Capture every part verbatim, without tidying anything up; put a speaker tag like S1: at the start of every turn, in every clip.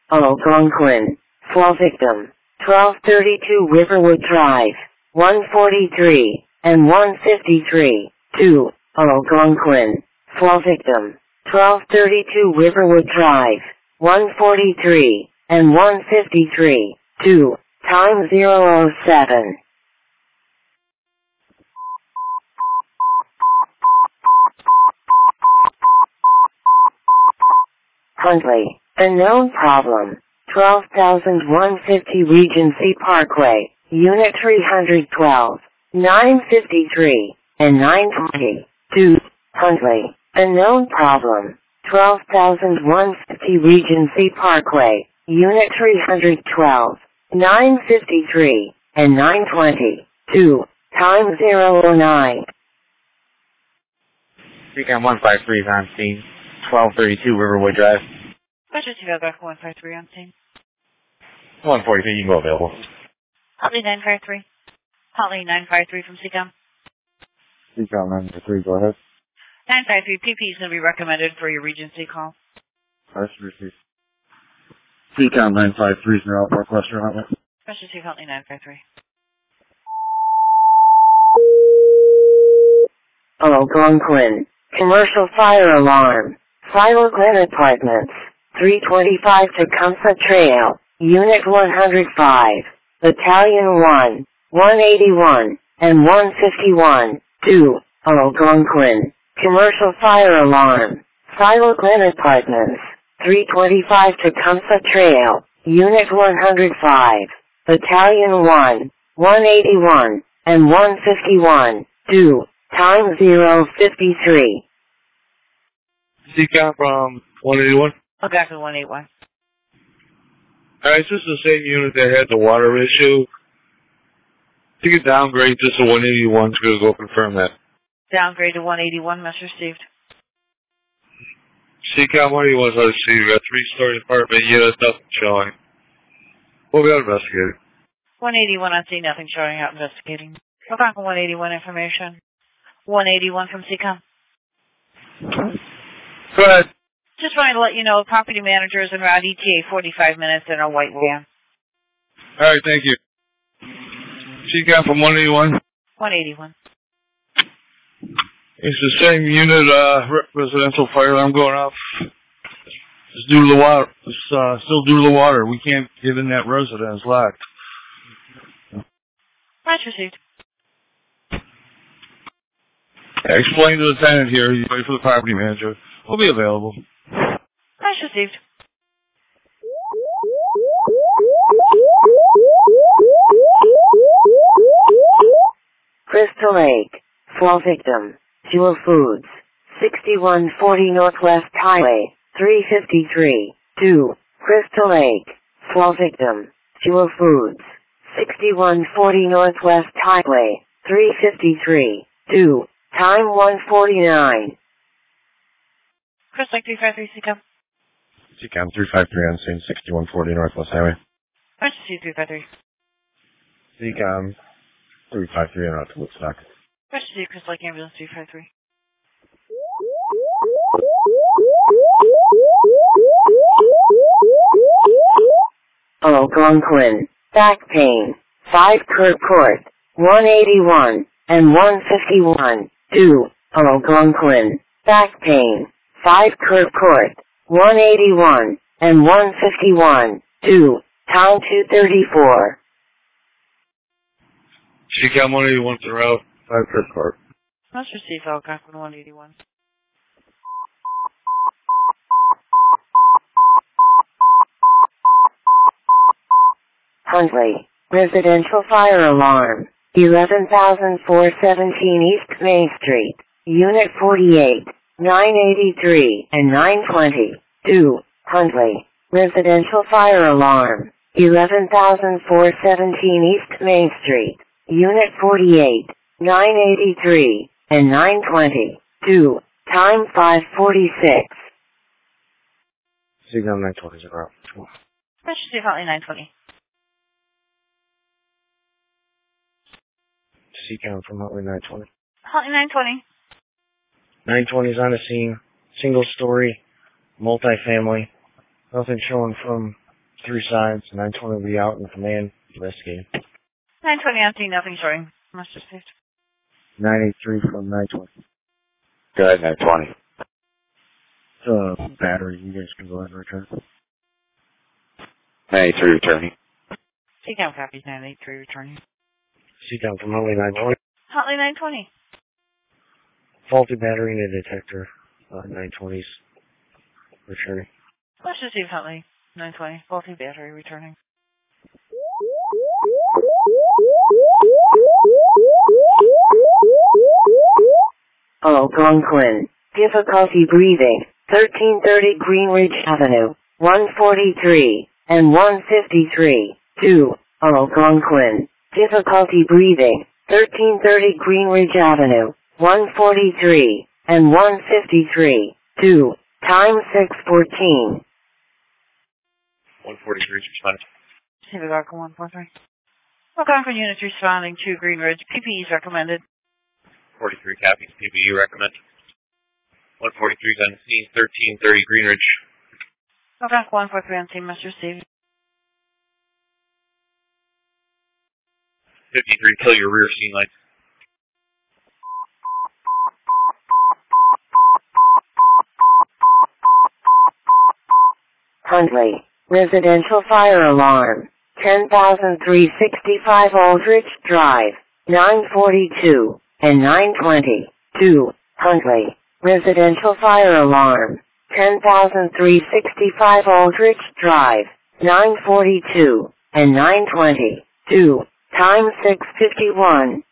S1: Algonquin. Fall victim. twelve thirty-two Riverwood Drive. one forty-three and one fifty-three. two. Algonquin. Fall victim. twelve thirty-two Riverwood Drive. one forty-three and one fifty-three. two. Time zero oh seven. Huntley. Unknown problem. twelve thousand one hundred fifty Regency Parkway, Unit three hundred twelve, nine fifty-three, and nine twenty. two. Huntley. Unknown problem. twelve thousand one hundred fifty Regency Parkway, Unit three hundred twelve, nine fifty-three, and nine twenty. two. Time zero oh nine.
S2: Recon one five three is on scene. twelve thirty-two Riverwood Drive.
S3: Specialty Bellback one five three on scene.
S2: one forty-three, you can go available.
S3: Holly nine five three. Holly nine five three from C COM.
S4: C COM nine five three, go ahead.
S3: nine five three, P P is going to be recommended for your Regency call.
S4: First receive. C COM nine five three is out Northwestern Outlet.
S3: Specialty Holly nine five three.
S1: Algonquin. Commercial fire alarm. Philo Glen Apartments. three twenty-five Tecumseh Trail. Unit one hundred five. Battalion one. one eighty-one. And one fifty-one. two. Algonquin. Commercial fire alarm. Philo Glen Apartments. three twenty-five Tecumseh Trail. Unit one hundred five. Battalion one. one eighty-one. And one fifty-one. two. Time zero fifty-three.
S5: C COM from one eighty-one.
S3: Oh, back to one eighty-one.
S5: Alright, this is the same unit that had the water issue. You can downgrade this to one eighty-one, so go confirm that.
S3: Downgrade to one eighty-one, message received.
S5: C COM one eighty-one is on the scene. We got three-story apartment unit, nothing showing. We'll be out investigating.
S3: one eighty-one on scene, nothing showing, out investigating. We're back on one eighty-one information. one eighty-one from C COM.
S5: Go ahead.
S3: Just wanted to let you know, property managers en route E T A forty-five minutes in a white van.
S5: Alright, thank you. C COM from one eighty-one.
S3: one eighty-one.
S5: It's the same unit, uh, residential fire alarm going off. It's due to the water. It's, uh, still due to the water. We can't get in that residence locked.
S3: Much received.
S5: Yeah, explain to the tenant here, you wait for the property manager. We'll be available.
S3: Much received.
S1: Crystal Lake. Fall victim. Jewel Foods. sixty-one forty Northwest Highway. three fifty-three. two. Crystal Lake. Fall victim. Jewel Foods. sixty-one forty Northwest Highway. three fifty-three. two. Time one forty-nine.
S3: Crystal Lake three five three, C COM.
S4: C COM three five three on scene, sixty-one forty Northwest Highway.
S3: Much received, three five three.
S4: C COM three five three on out to Woodstock.
S3: Much received, Crystal Lake Ambulance three five three.
S1: Algonquin. Back pain. five Kirk Court. one eighty-one. And one fifty-one. two. Algonquin. Back pain. five Kirk Court. one eighty-one. And one fifty-one. two. Time two thirty-four.
S5: C COM one eighty-one to route. five Kirk Court.
S3: Much received, Algonquin one eighty-one.
S1: Huntley. Residential fire alarm. eleven thousand four hundred seventeen East Main Street. Unit forty-eight. nine eighty-three and nine twenty. two. Huntley. Residential fire alarm. eleven thousand four hundred seventeen East Main Street. Unit forty-eight. nine eighty-three and nine twenty. two. Time five forty-six.
S4: C COM nine twenty is out.
S3: Much received, Holly nine twenty.
S4: C COM from Huntley nine twenty.
S3: Holly nine twenty.
S4: nine twenty is on the scene. Single story, multi-family. Nothing showing from
S6: Three signs. nine twenty will be out in command. Investigating.
S3: nine twenty on scene, nothing showing. Must have saved.
S6: nine eighty-three from nine twenty.
S4: Go ahead, nine twenty.
S6: It's a battery. You guys can go ahead and return.
S4: nine eighty-three returning.
S3: C CAM copies nine eighty-three returning.
S6: C-Cam from Huntley nine twenty.
S3: Huntley nine twenty.
S6: Faulty battery in the detector. Uh, nine twenties. Returning.
S3: Let's receive Huntley nine twenty. Faulty battery returning.
S1: Algonquin. Difficulty breathing. thirteen thirty Greenridge Avenue. one forty-three and one fifty-three. two. Algonquin. Difficulty breathing. thirteen thirty Greenridge Avenue. one forty-three and one fifty-three. two. Time six fourteen.
S2: one forty-three responded.
S3: Pacific Arca one four three. Algonquin units responding to Greenridge. P P Es recommended.
S2: forty-three copies. P P E recommend. one forty-three is on the scene. thirteen thirty Greenridge.
S3: Algonquin one four three on scene. Must receive.
S2: fifty-three, kill your rear scene lights.
S1: Huntley. Residential fire alarm. ten thousand three hundred sixty-five Aldrich Drive. nine forty-two and nine twenty. two. Huntley. Residential fire alarm. ten thousand three hundred sixty-five Aldrich Drive. nine forty-two and nine twenty. two. Time six fifty-one.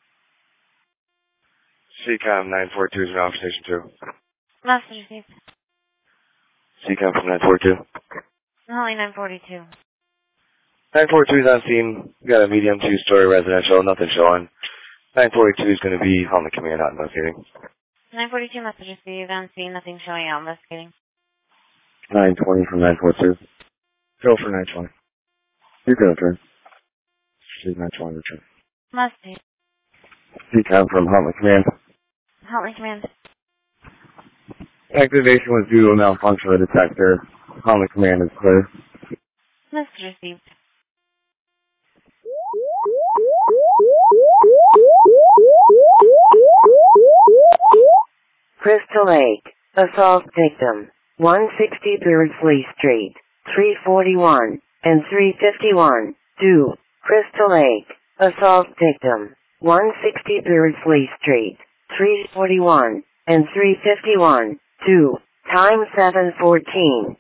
S4: C-Cam nine forty-two is now station two.
S3: Message received.
S4: C-Cam from nine forty-two.
S3: Huntley nine forty-two.
S4: nine forty-two is on scene. We got a medium two-story residential, nothing showing. nine forty-two is going to be on the command, not investigating.
S3: nine forty-two message received on scene. Nothing showing out. Investigating.
S4: nine twenty from nine forty-two.
S6: Go for nine twenty.
S4: You can return.
S6: nine twenty return.
S3: Message.
S4: C-Cam from Huntley Command.
S3: Huntley command.
S4: Activation was due to a malfunction of the detector. Huntley Command is clear.
S3: Message received.
S1: Crystal Lake. Assault victim. one sixty Beardsley Street. three forty-one and three fifty-one. two. Crystal Lake. Assault victim. one sixty Beardsley Street. three forty-one and three fifty-one. two. Time seven fourteen.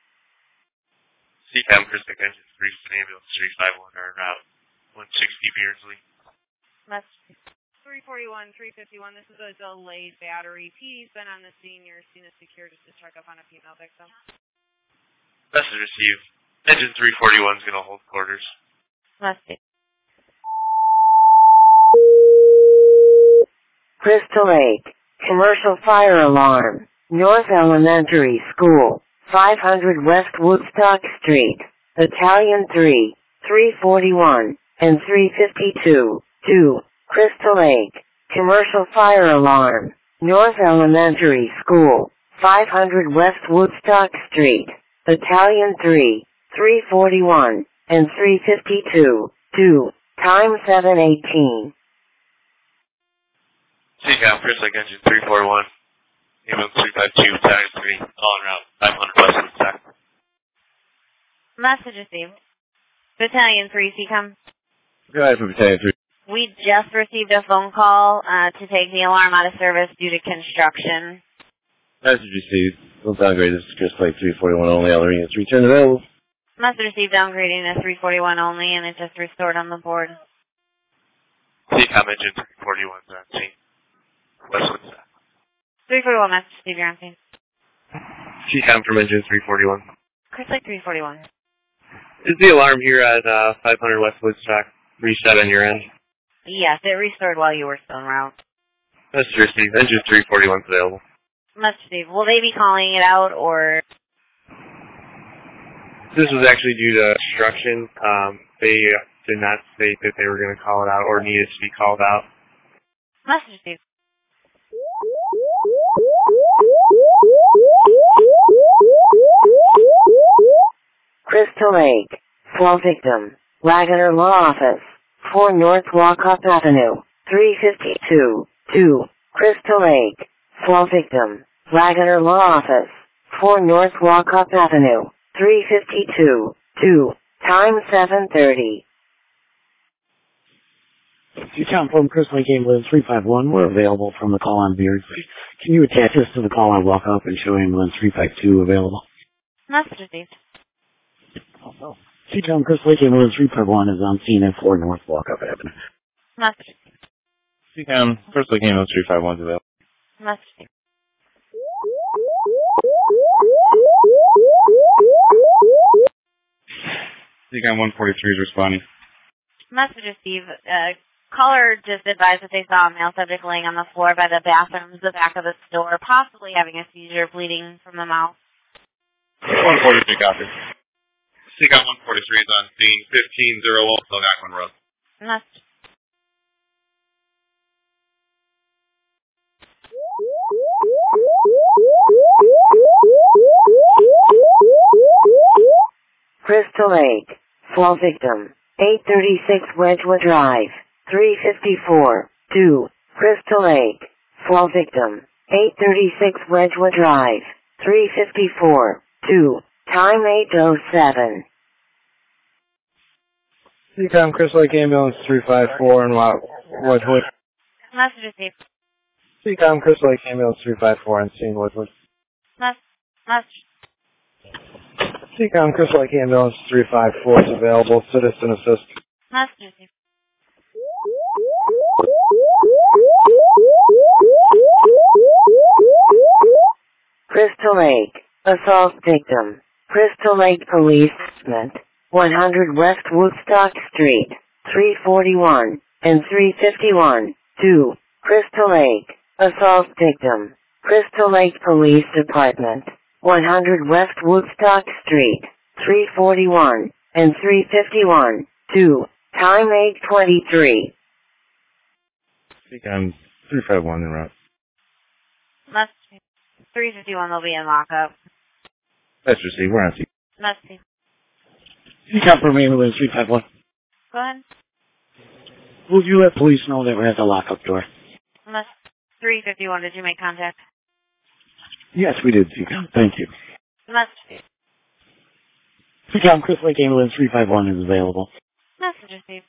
S2: C-Cam, Christic Engine three, ambulance three five one, are route one sixty Beardsley.
S3: Message.
S7: three forty-one, three fifty-one, this is a delayed battery. P D's been on the scene. Your scene is secure. Just to check up on a female victim.
S2: Message received. Engine three forty-one is going to hold quarters.
S3: Message.
S1: Crystal Lake. Commercial fire alarm. North Elementary School. five hundred West Woodstock Street. Battalion three. three forty-one and three fifty-two. two. Crystal Lake. Commercial fire alarm. North Elementary School. five hundred West Woodstock Street. Battalion three. three forty-one and three fifty-two. two. Time seven eighteen.
S2: C-Cam, Christic Engine three forty-one, ambulance three five two, Battalion three, all en route five hundred West Woodstock.
S3: Message received. Battalion three, C-Cam.
S4: Go ahead for Battalion three.
S3: We just received a phone call uh, to take the alarm out of service due to construction.
S4: Message received. Don't downgrade this to Crystal Lake three forty-one only. All arenas return available.
S3: Message received downgrading to three forty-one only, and it just restored on the board.
S2: C-Cam Engine three forty-one is on scene. West Woodstock.
S3: three forty-one, message received, you're on scene.
S2: C-Cam from Engine three forty-one.
S3: Chris Lake three forty-one.
S2: Is the alarm here at uh, five hundred West Woodstock reset on your end?
S3: Yes, it restored while you were still en route.
S2: Message received. Engine three forty-one is available.
S3: Message received. Will they be calling it out, or?
S2: This was actually due to construction. Um, they did not state that they were going to call it out or needed to be called out.
S3: Message received.
S1: Crystal Crystal Lake. Fall victim. Waggoner Law Office. four North Walkup Avenue. three fifty-two. two. Crystal Lake. Fall victim. Waggoner Law Office. four North Walkup Avenue. three fifty-two. two. Time seven thirty.
S8: You come from Crystal Lake Ambulance three five one. We're available from the call-on Beard. Can you attach us to the call-on walk-up and show Ambulance three five two available?
S3: Message received.
S8: Oh. C-Town Crystal Lake Ambulance three five one is on scene at four North Walkup Avenue.
S3: Message received.
S9: C-Town Crystal Lake Ambulance three five one is available.
S3: Message received.
S9: C-Town one forty-three is responding.
S3: Message received. Uh, caller just advised that they saw a male subject laying on the floor by the bathrooms, the back of the store, possibly having a seizure, bleeding from the mouth.
S9: one forty-three copies. C-Town one forty-three is on scene fifteen oh one Algonquin Road.
S3: Message.
S1: Crystal Lake. Fall victim. eight thirty-six Wedgewood Drive. three fifty-four. two. Crystal Lake. Fall victim. eight thirty-six Wedgewood Drive. three fifty-four. two. Time eight oh seven.
S6: C-Com Crystal Lake Ambulance three five four and Wedgewood.
S3: Message received.
S6: C-Com Crystal Lake Ambulance three five four on scene Wedgewood.
S3: Mess- message.
S6: C-Com Crystal Lake Ambulance three five four is available. Citizen assist.
S3: Message received.
S1: Crystal Lake. Assault victim. Crystal Lake Police Department. one hundred West Woodstock Street. three forty-one and three fifty-one. two. Crystal Lake. Assault victim. Crystal Lake Police Department. one hundred West Woodstock Street. three forty-one and three fifty-one. two. Time eight twenty-three.
S9: C-Com three five one en route.
S3: Message. three fifty-one will be in lockup.
S9: That's received. We're on C.
S3: Message.
S8: C-Com from Ambulance three five one.
S3: Go ahead.
S8: Will you let police know that we're at the lockup door?
S3: Message. three fifty-one, did you make contact?
S8: Yes, we did, C-Com. Thank you.
S3: Message.
S8: C-Com Crystal Lake Ambulance three five one is available.
S3: Message received.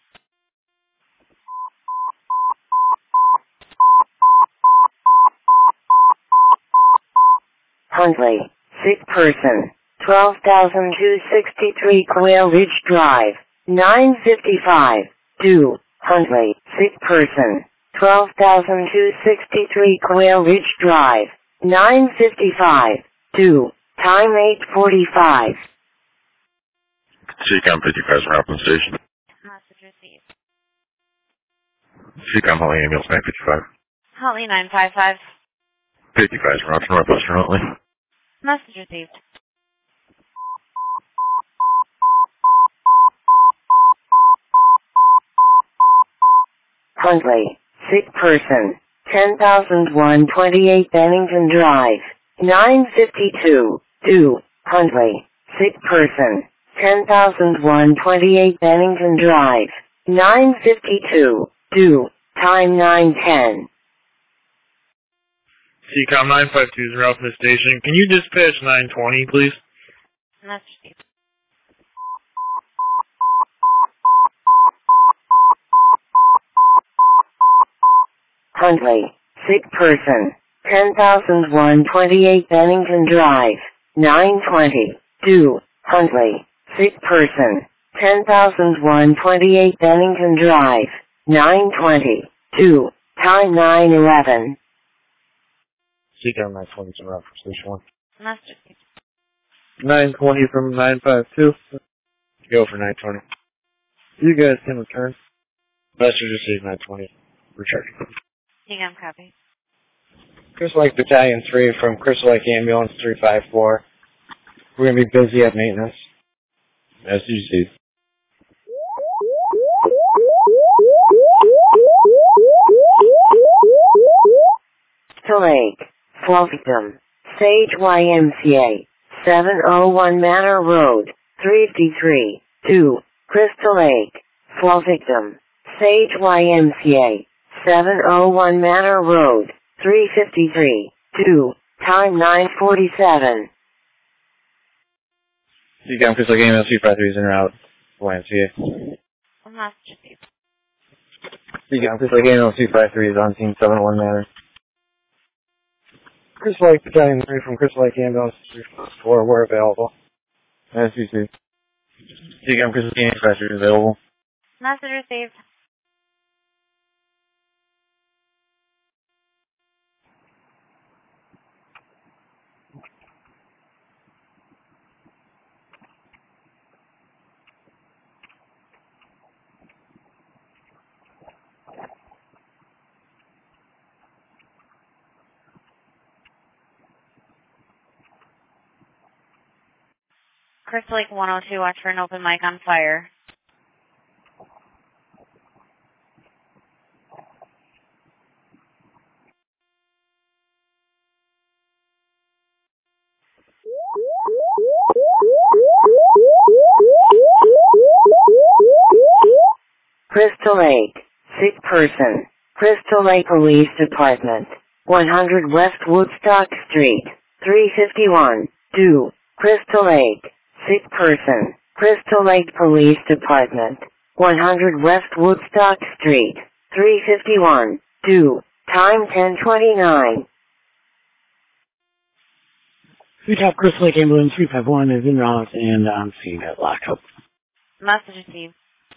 S1: Huntley. Sick person. twelve thousand two hundred sixty-three Quail Ridge Drive. nine fifty-five. two. Huntley. Sick person. twelve thousand two hundred sixty-three Quail Ridge Drive. nine fifty-five. two. Time eight forty-five.
S9: C-Com fifty-five is around from the station.
S3: Message received.
S9: C-Com Holly Ambulance nine fifty-five.
S3: Holly nine five five.
S9: fifty-five is around from Northwestern Huntley.
S3: Message received.
S1: Huntley. Sick person. ten thousand one hundred twenty-eight Bennington Drive. nine fifty-two. two. Huntley. Sick person. ten thousand one hundred twenty-eight Bennington Drive. nine fifty-two. two. Time nine ten.
S2: C-Com nine five two is en route from the station. Can you dispatch nine twenty, please?
S3: Message received.
S1: Huntley. Sick person. ten thousand one hundred twenty-eight Bennington Drive. nine twenty. two. Huntley. Sick person. ten thousand one hundred twenty-eight Bennington Drive. nine twenty. two. Time nine eleven.
S6: C-Com nine twenty is around from station one.
S3: Message received.
S6: nine twenty from nine five two. Go for nine twenty. You guys can return. Message received nine twenty. Return.
S3: C-Com copy.
S6: Crystal Lake Battalion three from Crystal Lake Ambulance three five four. We're going to be busy at maintenance.
S9: As you see.
S1: Crystal Lake. Fall victim. Sage Y M C A. seven oh one Manor Road. three fifty-three, two, Crystal Lake, fall victim, Sage Y M C A, seven oh one Manor Road, three fifty-three, two, time nine forty-seven.
S6: You got Crystal Game three five three is en route, Y M C A.
S3: Massachusetts.
S6: You got Crystal Game three five three is on scene seven oh one Manor.
S10: Crystal Lake Battalion three from Crystal Lake Ambulance three four were available.
S6: S C C. You got Crystal Game three five three is available.
S3: Message received. Crystal Lake one oh two, watch for an open mic on fire.
S1: Crystal Lake, sick person, Crystal Lake Police Department, one hundred West Woodstock Street, three fifty-one, two, Crystal Lake, sick person, Crystal Lake Police Department, one hundred West Woodstock Street, three fifty-one, two, time ten twenty-nine.
S8: We top Crystal Lake Ambulance three five one is en route and on scene at lockup.
S3: Message received.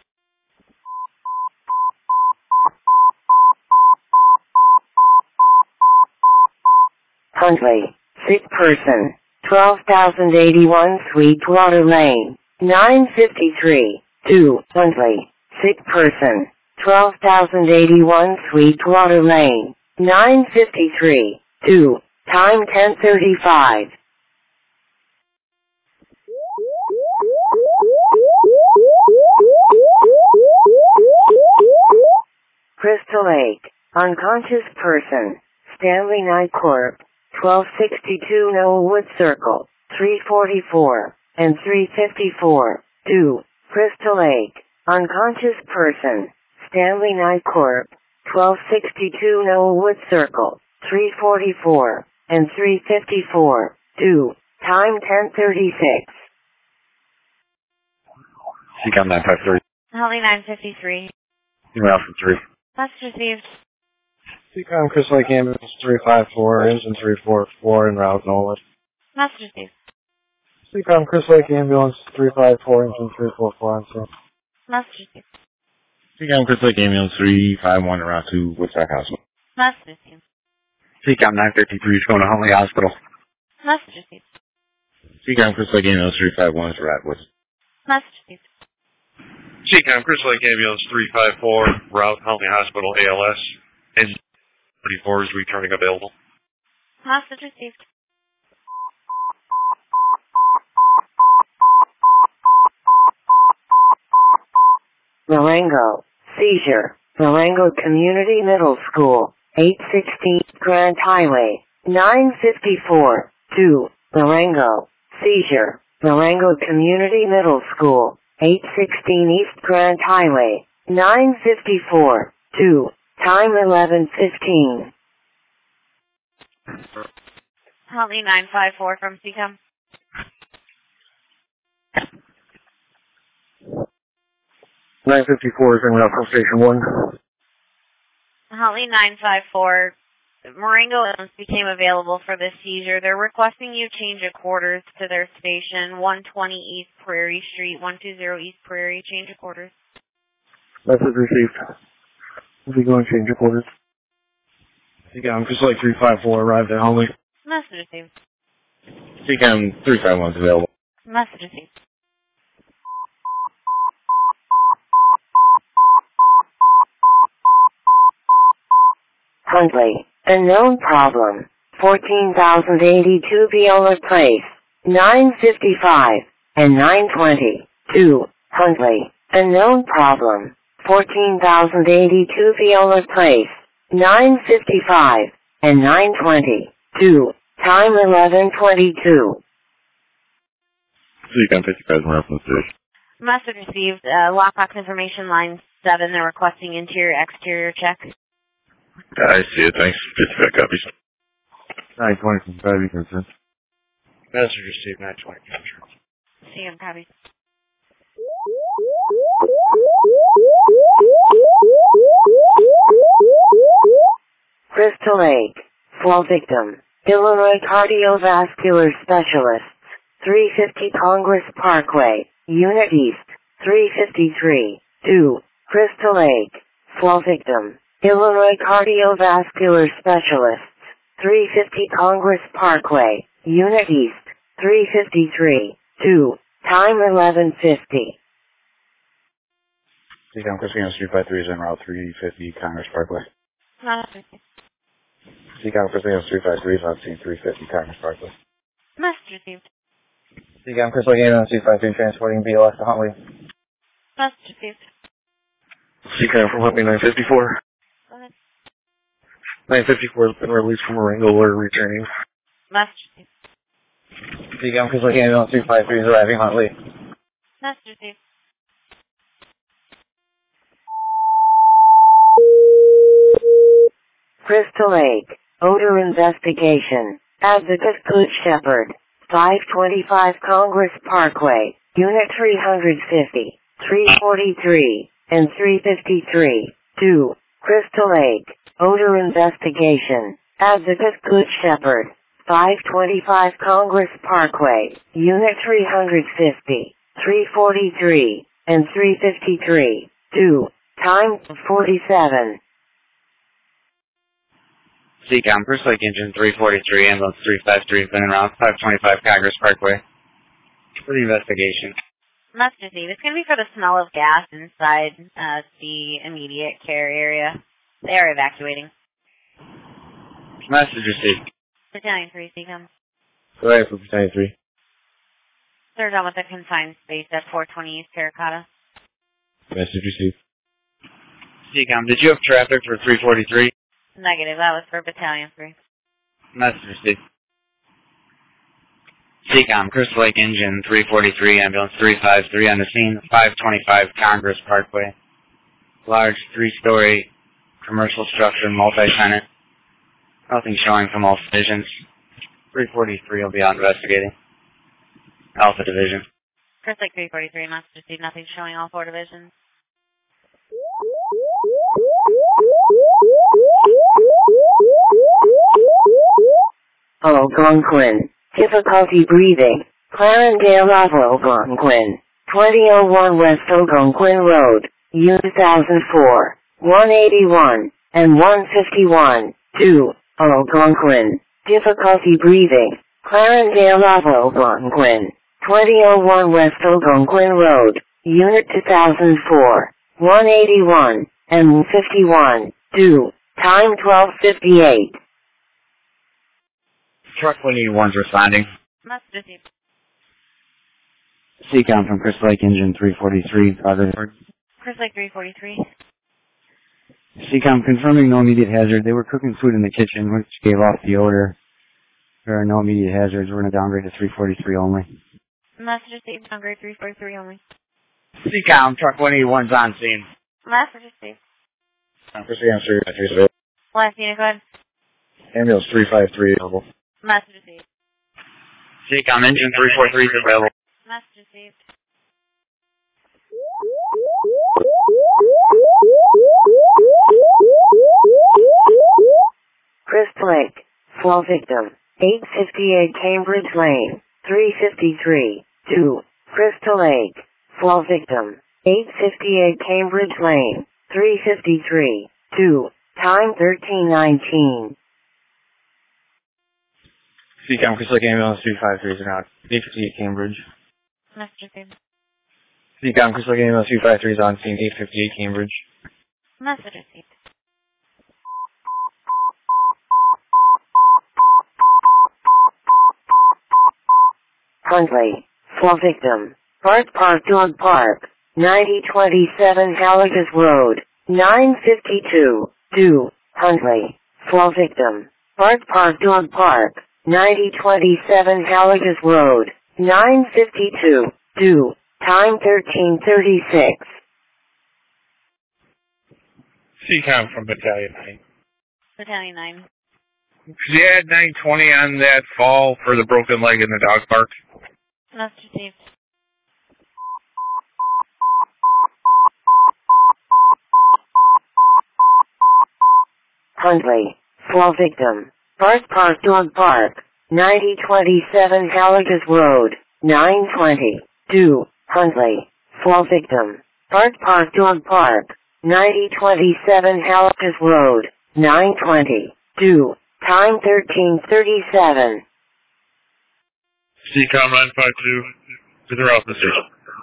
S1: Huntley, sick person, twelve thousand eighty-one Sweetwater Lane, nine fifty-three, two, Huntley, sick person, twelve thousand eighty-one Sweetwater Lane, nine fifty-three, two, time ten thirty-five. Crystal Lake, unconscious person, Stanley Night Corp, twelve sixty-two Knollwood Circle, three forty-four, and three fifty-four, two, Crystal Lake, unconscious person, Stanley Night Corp, twelve sixty-two Knollwood Circle, three forty-four, and three fifty-four, two, time ten thirty-six.
S6: You got nine five three.
S3: Holly nine fifty-three.
S6: You went out from three.
S3: Message received.
S10: Seacom Crystal Lake Ambulance three five four, engine three four four, en route Knollwood.
S3: Message received.
S10: Seacom Crystal Lake Ambulance three five four, engine three four four, on scene.
S3: Message received.
S6: Seacom Crystal Lake Ambulance three five one, en route to Woodstock Hospital.
S3: Message received.
S6: Seacom nine fifty-three is going to Huntley Hospital.
S3: Message received.
S6: Seacom Crystal Lake Ambulance three five one is at Woodstock.
S3: Message received.
S9: Seacom Crystal Lake Ambulance three five four, route Huntley Hospital A L S, and thirty-four is returning available.
S3: Message received.
S1: Marengo, seizure, Marengo Community Middle School, eight sixteen Grand Highway, nine fifty-four, two, Marengo, seizure, Marengo Community Middle School, eight sixteen East Grand Highway, nine fifty-four, two, time eleven fifteen.
S3: Holly nine five four from Seacom.
S10: nine fifty-four is en route from Station one.
S3: Holly nine five four. Marengo became available for this seizure. They're requesting you change your quarters to their station, one twenty East Prairie Street, one two zero East Prairie. Change your quarters.
S10: Message received. We'll be going to change your quarters. Seacom Crystal Lake three five four arrived at Huntley.
S3: Message received.
S6: Seacom three five one is available.
S3: Message received.
S1: Huntley, unknown problem, fourteen thousand eighty-two Viola Place, nine fifty-five, and nine twenty, two, Huntley, unknown problem, fourteen thousand eighty-two Viola Place, nine fifty-five, and nine twenty, two, time eleven twenty-two.
S11: Seacom fifty-five, we're up on the station.
S3: Message received. Uh, lockbox information line seven. They're requesting interior exterior check.
S11: I see it, thanks. fifty-five copies.
S10: nine twenty from five, you can send.
S6: Message received, nine twenty.
S3: C M copy.
S1: Crystal Lake. Fall victim. Illinois Cardiovascular Specialists. three fifty Congress Parkway. Unit East. three fifty-three. two. Crystal Lake. Fall victim. Illinois Cardiovascular Specialists. three fifty Congress Parkway. Unit East. three fifty-three. two. Time eleven fifty.
S12: Seacom Christiana three five three is en route three fifty Congress Parkway.
S3: Message received.
S12: Seacom Christiana three five three is on scene three fifty Congress Parkway.
S3: Message received.
S6: Seacom Crystal Lake Ambulance two five three transporting B L S to Huntley.
S3: Message received.
S10: Seacom from Huntley nine fifty-four.
S3: Go ahead.
S10: nine fifty-four has been released from Marengo. We're returning.
S3: Message received.
S6: Seacom Crystal Lake Ambulance two five three is arriving Huntley.
S3: Message received.
S1: Crystal Lake. Odor investigation. Advocate Good Shepherd. five twenty-five Congress Parkway. Unit three fifty, three forty-three, and three fifty-three. two. Crystal Lake. Odor investigation. Advocate Good Shepherd. five twenty-five Congress Parkway. Unit three fifty, three forty-three, and three fifty-three. two. Time forty-seven.
S13: Seacom, Crystal Lake Engine three forty-three, ambulance three five three has been en route, five twenty-five Congress Parkway. For the investigation.
S3: Message received. It's going to be for the smell of gas inside uh, the immediate care area. They are evacuating.
S13: Message received.
S3: Battalion three, Seacom.
S6: Right for Battalion three.
S3: They're done with the confined space at four twenty East Terracotta.
S6: Message received.
S13: Seacom, did you have traffic for three forty-three?
S3: Negative. That was for Battalion three.
S13: Message received. Seacom, Crystal Lake Engine three forty-three, ambulance three five three on the scene, five twenty-five Congress Parkway. Large three-story commercial structure, multi-tenant. Nothing showing from all divisions. three forty-three will be out investigating. Alpha Division.
S3: Crystal Lake three forty-three, message received. Nothing showing all four divisions.
S1: Algonquin. Difficulty breathing. Clarendale Algonquin. twenty oh one West Algonquin Road. U two thousand four. one eighty-one. And one fifty-one. two. Algonquin. Difficulty breathing. Clarendale Algonquin. twenty oh one West Algonquin Road. Unit two thousand four. one eighty-one. And fifty-one. two. Time twelve fifty-eight.
S13: Truck one eighty-one's responding.
S3: Message received.
S13: Seacom from Crystal Lake Engine three forty-three, other.
S3: Crystal Lake three forty-three.
S13: Seacom confirming no immediate hazard. They were cooking food in the kitchen, which gave off the odor. There are no immediate hazards. We're going to downgrade to three forty-three only.
S3: Message received. Downgrade three forty-three only.
S13: Seacom, truck one eighty-one's on scene.
S3: Message received.
S6: Christiana three five three is available.
S3: Last unit, go ahead.
S6: Ambulance three five three available.
S3: Message received.
S13: Seacom, engine three forty-three is available.
S3: Message received.
S1: Crystal Lake. Fall victim. eight fifty-eight Cambridge Lane. three fifty-three. two. Crystal Lake. Fall victim. eight fifty-eight Cambridge Lane. three fifty-three. two. Time thirteen nineteen.
S6: Seacom Crystal Lake Ambulance three five three is around eight fifty-eight Cambridge.
S3: Message received.
S6: Seacom Crystal Lake Ambulance three five three is on scene eight fifty-eight Cambridge.
S3: Message received.
S1: Huntley. Fall victim. Park Park Dog Park. ninety twenty-seven Haligas Road. nine fifty-two. two. Huntley. Fall victim. Park Park Dog Park. ninety twenty-seven Haligas Road. nine fifty-two. Due. Time thirteen thirty-six.
S14: C COM from Battalion nine.
S3: Battalion nine.
S14: Could you add nine twenty on that fall for the broken leg in the dog park?
S3: Message received.
S1: Huntley. Fall victim. Bart Park Dog Park. ninety twenty-seven Haligas Road. nine twenty. Due. Huntley. Fall victim. Bart Park Dog Park. ninety twenty-seven Haligas Road. nine twenty. Due. Time thirteen thirty-seven.
S9: C COM nine five two. To the route station.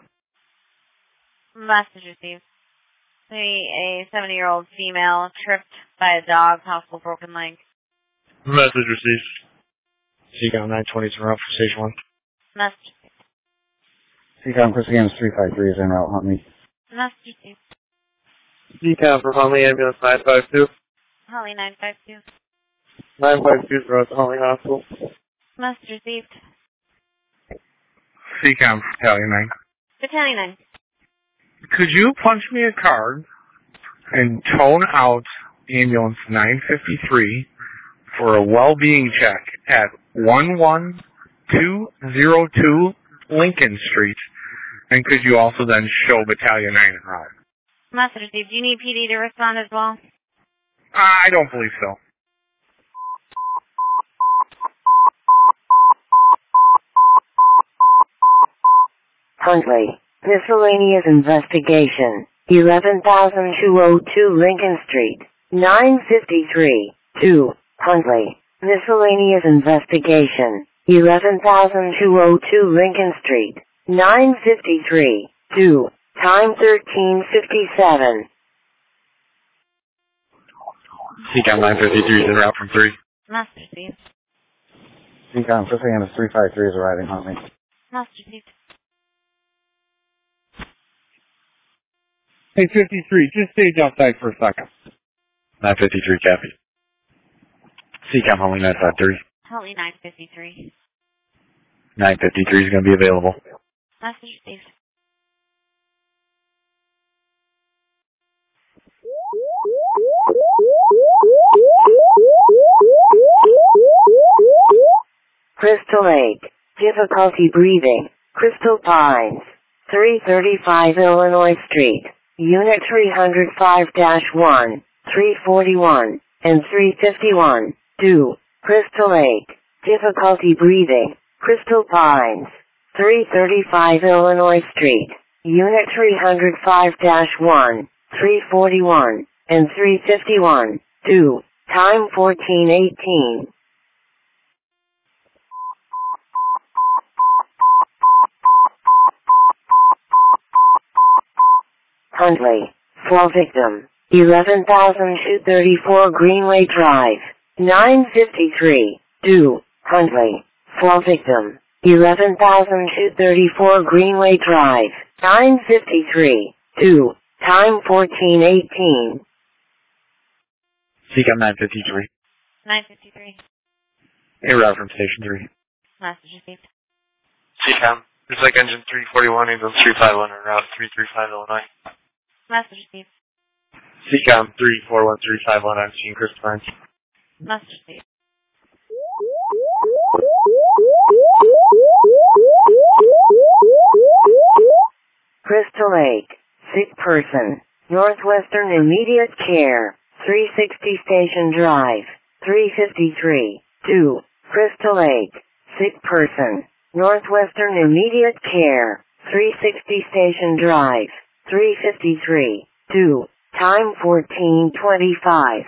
S3: Message received. A seventy-year-old female tripped by a dog, possible broken leg.
S9: Message received.
S6: C COM nine twenty to route for station one.
S3: Message received.
S12: C COM Chris Games three five three is en route, Huntley.
S3: Message received.
S10: C COM for Huntley Ambulance nine five two.
S3: Holly nine five two.
S10: nine five two is route to Huntley Hospital.
S3: Message received.
S14: C COM Battalion nine.
S3: Battalion nine.
S14: Could you punch me a card and tone out ambulance nine fifty-three for a well-being check at one one two zero two Lincoln Street? And could you also then show Battalion nine en route?
S3: Message received. Do you need P D to respond as well?
S14: I don't believe so.
S1: Huntley. Miscellaneous investigation. eleven thousand two oh two Lincoln Street. nine fifty-three. two. Huntley. Miscellaneous investigation. eleven thousand two oh two Lincoln Street. nine fifty-three. two. Time thirteen fifty-seven.
S4: C COM nine fifty-three is en route from three.
S3: Message received.
S12: C COM Chris Games three five three is arriving, Huntley.
S3: Message received.
S10: Hey, fifty-three, just stage outside for a second.
S4: nine fifty-three, copy. C COM Huntley nine five three.
S3: Holly nine fifty-three.
S4: nine fifty-three is going to be available.
S3: Message received.
S1: Crystal Lake. Difficulty breathing. Crystal Pines. three thirty-five Illinois Street. Unit three oh five dash one, three forty-one, and three fifty-one. Due. Crystal Lake. Difficulty breathing. Crystal Pines. three thirty-five Illinois Street. Unit three oh five dash one, three forty-one, and three fifty-one. Due. Time fourteen eighteen. Huntley. Fall victim. eleven thousand two thirty-four Greenway Drive. nine fifty-three. Due. Huntley. Fall victim. eleven thousand two thirty-four Greenway Drive. nine fifty-three. Due. Time fourteen eighteen.
S4: C COM nine fifty-three.
S3: nine fifty-three.
S4: En route from station three.
S3: Message received.
S6: C COM. It's like engine three forty-one, ambulance three five one, en route three three five Illinois.
S3: Message received.
S6: C COM three four one three five one, I'm seeing Chris Pines.
S3: Message received.
S1: Crystal Lake. Sick person. Northwestern Immediate Care. three sixty Station Drive. three fifty-three. two. Crystal Lake. Sick person. Northwestern Immediate Care. three sixty Station Drive. three fifty-three. two. Time fourteen twenty-five.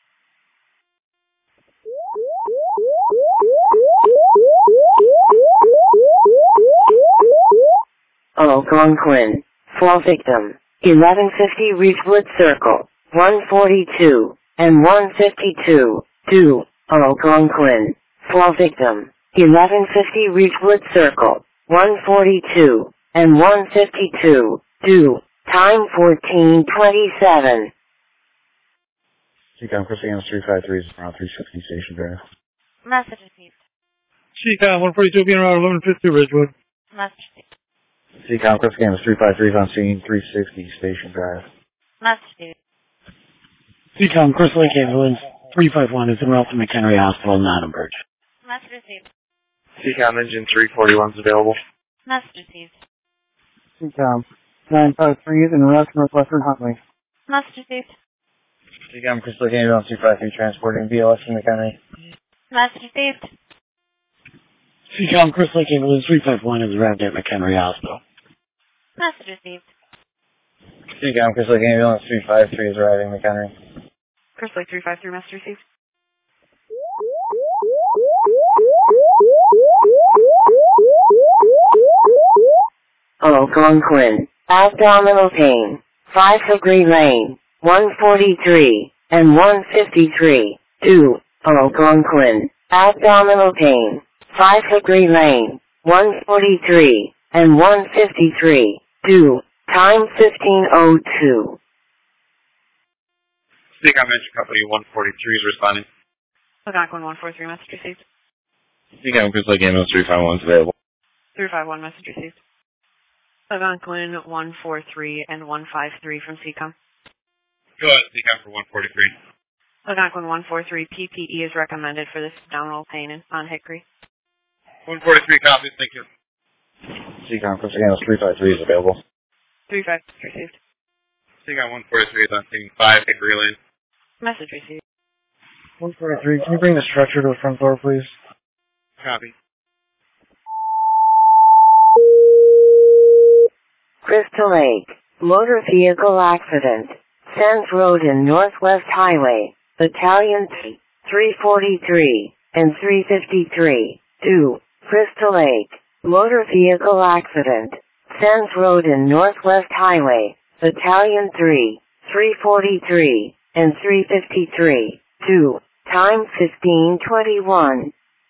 S1: Algonquin. Fall victim. eleven fifty Ridgewood Circle. one forty-two. And one fifty-two. two. Algonquin. Fall victim. eleven fifty Ridgewood Circle. one forty-two. And one fifty-two. two. Time fourteen twenty-seven.
S12: C COM Chris Games three five three is around three sixty Station Drive.
S3: Message received.
S10: C COM one forty-two being around eleven fifty Ridgewood.
S3: Message received.
S6: C-Com, Chris Games, three five three is on scene, three sixty Station Drive.
S3: Message received.
S8: C-Com, Chris Lake Ambulance, three five one is en route to McHenry Hospital, not emergent.
S3: Message received.
S2: C-Com engine three forty-one is available.
S3: Message received.
S10: C-Com, nine five three is in route to Northwestern Huntley.
S3: Message received.
S6: C-Com, Chris Lake Ambulance, two five three transporting B L S from McHenry.
S3: Message received.
S8: C-Com, Chris Lake Ambulance, three five one is arrived at McHenry Hospital.
S3: Message received.
S6: C-Com, Chris Lake Ambulance, three five three is arriving McHenry.
S7: Chris Lake three five three, message received.
S1: Algonquin, abdominal pain, five Degree Lane, one forty-three, and one fifty-three, two, Algonquin, abdominal pain, five Degree Lane, one forty-three, and one fifty-three, two, time fifteen oh two.
S9: C-Com engine company one forty-three is responding.
S7: Algonquin one four three, message received.
S11: C-Com, Chris Lake Ambulance three five one is available.
S7: three five one, message received. Algonquin one four three and one five three from C-Com.
S9: Go ahead, C-Com for one forty-three.
S7: Algonquin one four three, P P E is recommended for this abdominal pain in, on Hickory.
S9: one forty-three copies, thank you.
S6: C-Com, Chris Lake Ambulance three five three is available.
S7: three five received.
S9: C-Com one forty-three is on scene five Hickory Lane.
S7: Message received.
S10: one forty-three, can you bring the structure to the front door, please?
S9: Copy.
S1: Crystal Lake, motor vehicle accident, Sands Road and Northwest Highway, Battalion three forty-three and three fifty-three, two, Crystal Lake, motor vehicle accident, Sands Road and Northwest Highway, Battalion three, three forty-three, and three fifty-three, two, time fifteen twenty-one.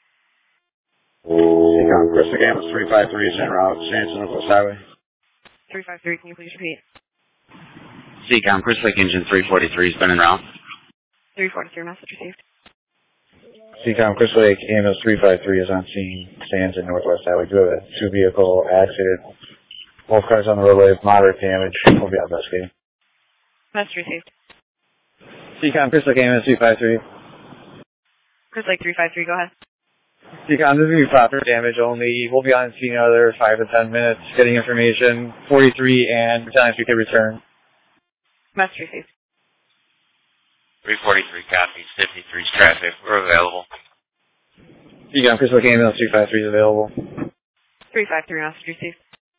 S6: C-Com, Chris Lake Ambulance three five three is en route, Sands Northwest Highway.
S7: three five three, can you please repeat?
S13: C-Com, Chris Lake engine three forty-three has been en route.
S7: three forty-three, message received.
S6: C-Com, Chris Lake Ambulance three five three is on scene, Sands and Northwest Highway. Do have a two-vehicle accident. Both cars on the roadway, moderate damage. We'll be investigating.
S7: Message received.
S6: C-Com, Chris Lake Ambulance three five three.
S7: Chris Lake three five three, go ahead.
S6: C-Com, this is going to be proper damage only. We'll be on scene another five to ten minutes, getting information. forty-three and Battalion three can return.
S7: Message received.
S13: three forty-three copies, fifty-three's traffic. We're available.
S6: C-Com, Chris Lake Ambulance three five three is available.
S7: three five three, message received.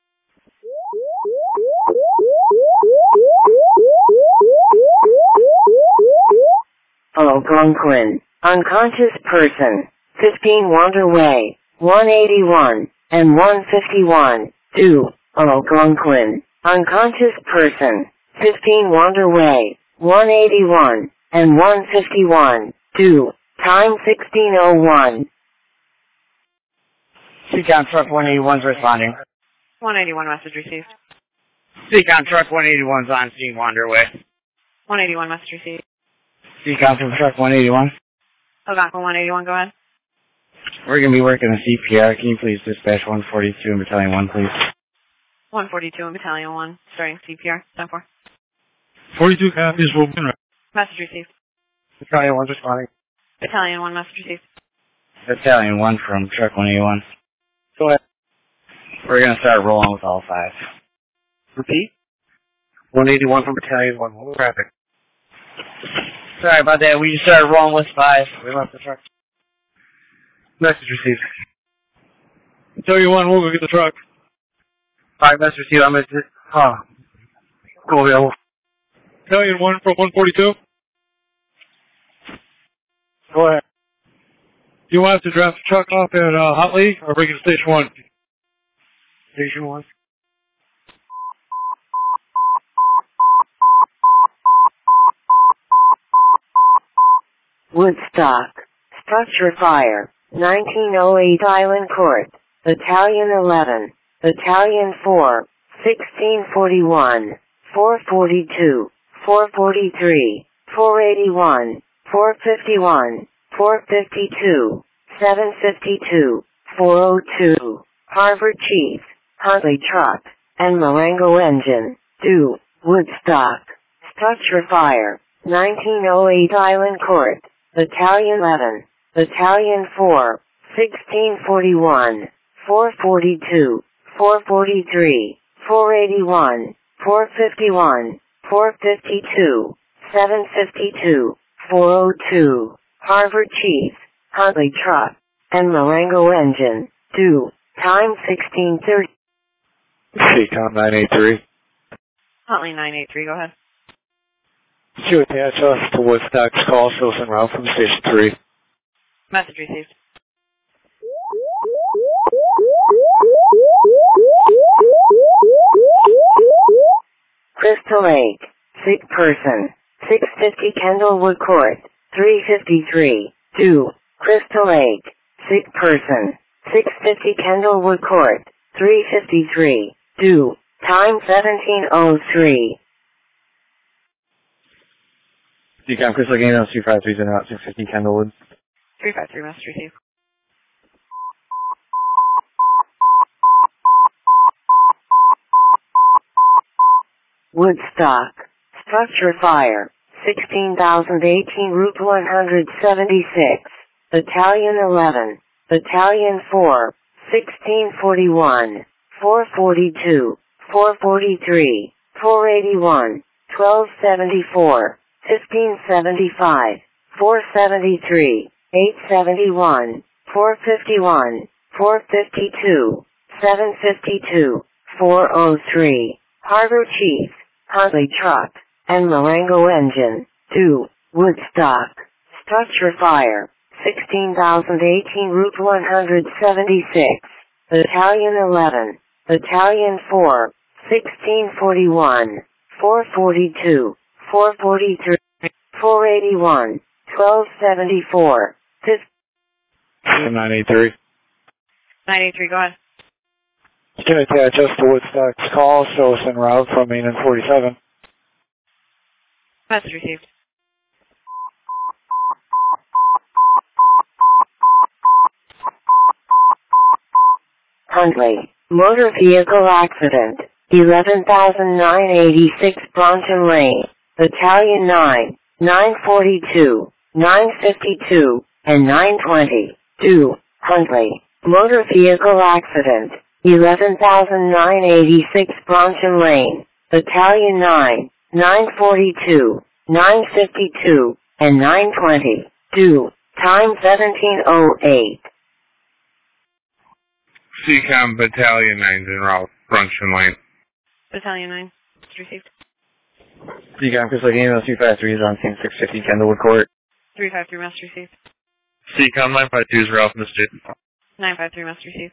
S1: Algonquin, unconscious person, fifteen Wander Way, one eighty-one, and one fifty-one, two, Algonquin, unconscious person, fifteen Wander Way, one eighty-one, and one fifty-one, two, time sixteen oh one.
S13: C-Com truck one eighty-one's responding.
S7: one eighty-one, message received.
S13: C-Com truck one eighty-one's on scene, Wanderway.
S7: one eighty-one, message received.
S13: C-Com from truck one eighty-one.
S7: Algonquin one eighty-one, go ahead.
S13: We're going to be working a C P R. Can you please dispatch one forty-two and Battalion one, please?
S7: one forty-two and Battalion one, starting C P R, ten four.
S5: forty-two copies will be
S7: Message received.
S10: Battalion one responding.
S7: Battalion one, message received.
S13: Battalion one from truck one eighty-one.
S10: Go ahead.
S13: We're going to start rolling with all five.
S10: Repeat. one eighty-one from Battalion one, hold traffic.
S13: Sorry about that. We just started rolling with five.
S10: We left the truck. Message received.
S5: Tell you one, we'll go get the truck.
S10: Alright, message received. I'm at, uh, go available.
S5: Battalion one from one forty-two.
S10: Go ahead.
S5: You want us to drop the truck off at uh, Hotley or bring it to Station one?
S10: Station one.
S1: Woodstock, structure fire, nineteen oh eight Island Court, Battalion eleven, Battalion four, sixteen forty-one, four forty-two, four forty-three, four eighty-one, four fifty-one, four fifty-two, seven fifty-two, four oh two, Harbor Chief, Huntley truck, and Marengo engine, due, Woodstock. Structure fire, nineteen oh eight Island Court, Battalion eleven, Battalion four, sixteen forty-one, four forty-two, four forty-three, four eighty-one, four fifty-one, four fifty-two, seven fifty-two, four oh two, Harvard Chief, Huntley truck, and Marengo engine, due, time sixteen thirty.
S12: C COM nine eight three.
S7: Huntley nine eight three, go ahead.
S12: Could you attach us to Woodstock's call, show us en route from Station three?
S7: Message received.
S1: Crystal Lake, sick person, six fifty Kendallwood Court, three fifty-three, due, Crystal Lake, sick person, six fifty Kendallwood Court, three fifty-three, due, time seventeen oh three.
S6: C COM Crystal Lake Ambulance three five three is en route, six fifty Kendallwood.
S7: three five three, message received.
S1: Woodstock, structure fire, sixteen thousand eighteen Route one seventy-six, Battalion eleven, Battalion four, sixteen forty-one, four forty-two, four forty-three, four eighty-one, twelve seventy-four, fifteen seventy-five, four seventy-three, eight seventy-one, four fifty-one, four fifty-two, seven fifty-two, four oh three, Harbor Chief, Huntley truck, and Marengo engine, due, Woodstock. Structure fire, sixteen thousand eighteen Route one seventy-six, Battalion eleven, Battalion four, sixteen forty-one, four forty-two, four forty-three, four eighty-one, twelve seventy-four, fifteen.
S12: nine eight three.
S7: nine eight three, go ahead.
S12: You can attach us to Woodstock's call, show us en route from Main and forty-seven.
S7: Message received.
S1: Huntley, motor vehicle accident, eleven thousand nine eighty-six Bronson Lane, Battalion nine, nine forty-two, nine fifty-two, and nine twenty, due, Huntley, motor vehicle accident, eleven thousand nine eighty-six Bronson Lane, Battalion nine, nine forty-two, nine fifty-two, and nine twenty, due, time seventeen oh eight.
S14: C COM Battalion nine's en route, Brunson Lane.
S7: Battalion nine, message received.
S6: C COM Crystal Lake Ambulance three five three is on scene, six fifty Kendallwood Court.
S7: three five three, message received.
S9: C COM nine five two is Ralph from the state.
S7: nine five three, message received.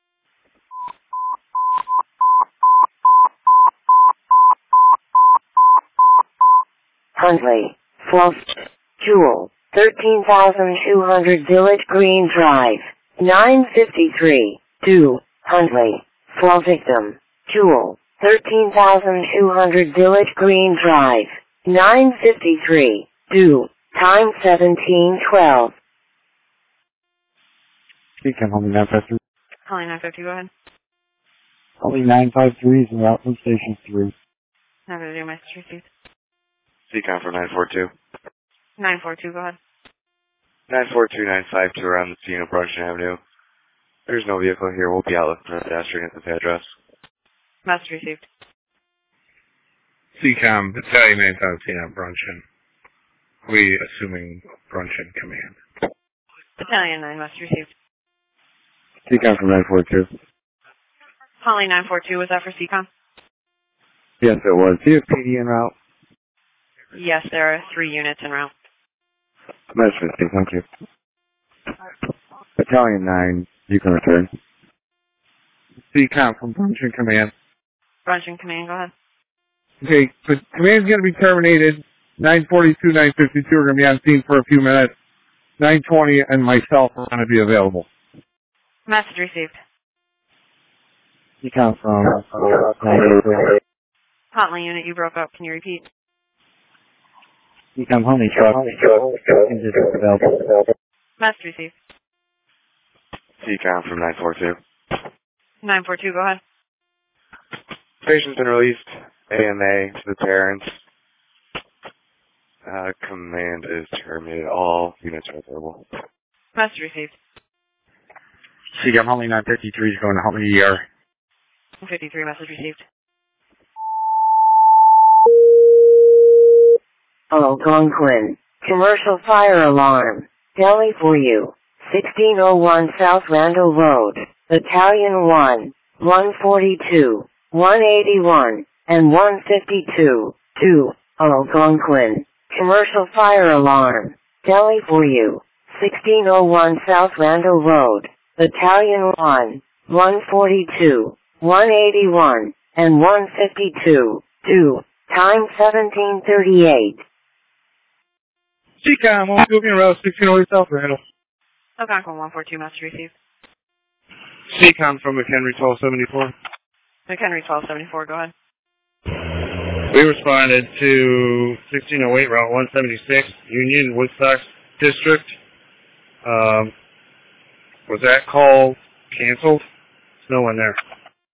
S1: Huntley, Fluff, Jewel, thirteen thousand two hundred Village Green Drive, nine fifty-three, due, Huntley, Fluff victim, Jewel, thirteen thousand two hundred Village Green Drive, nine fifty-three, due, time seventeen twelve.
S6: C COM Homie nine five three.
S7: Calling nine five two, go ahead.
S6: Homie nine five three is en route from Station three.
S7: nine five two, message received.
S4: C COM for nine four two.
S7: nine four two, go ahead.
S4: nine four two nine five two around the scene of Brunson Avenue. There's no vehicle here. We'll be out looking for a pedestrian at this address.
S7: Message received.
S14: C COM Battalion nine's on scene at Brunson. We assuming Brunson command.
S7: Battalion nine, message received.
S6: C COM from nine four two.
S7: Calling nine four two, was that for C COM?
S6: Yes, it was. Do you have P D en route?
S7: Yes, there are three units en route.
S6: That's fifty, thank you. Battalion nine, you can return.
S14: C COM from Brunson command.
S7: Brunson command, go ahead.
S14: Okay, but command's going to be terminated. nine forty-two, nine fifty-two are going to be on scene for a few minutes. nine twenty and myself are going to be available.
S7: Message received.
S6: You come from nine eight three.
S7: Hotline unit, you broke up. Can you repeat?
S6: You come home, truck. Engine available.
S7: Message received.
S4: C COM from nine four two.
S7: nine four two, go ahead.
S4: Station's been released. A M A to the parents. Uh, command is terminated. All units are available.
S3: Message received.
S14: C CAM Huntley nine fifty-three is going to Huntley E R.
S3: fifty-three, message received.
S1: Algonquin. Commercial fire alarm. Delhi for you. sixteen oh one South Randall Road. Battalion one. one forty-two. one eighty-one. And one fifty-two. two. Algonquin. Commercial fire alarm. Delhi for you. sixteen oh one South Randall Road. Battalion one. one forty-two. one eighty-one. And one fifty-two. two. Time seventeen thirty-eight.
S14: C CAM, I'm moving around sixteen oh eight South Randall.
S3: Algonquin one four two, message received.
S14: C CAM from McHenry twelve seventy-four.
S3: McHenry twelve seventy-four, go ahead.
S9: We responded to sixteen oh eight Route one seventy-six, Union, Woodstock District. Um, was that call canceled? There's no one there.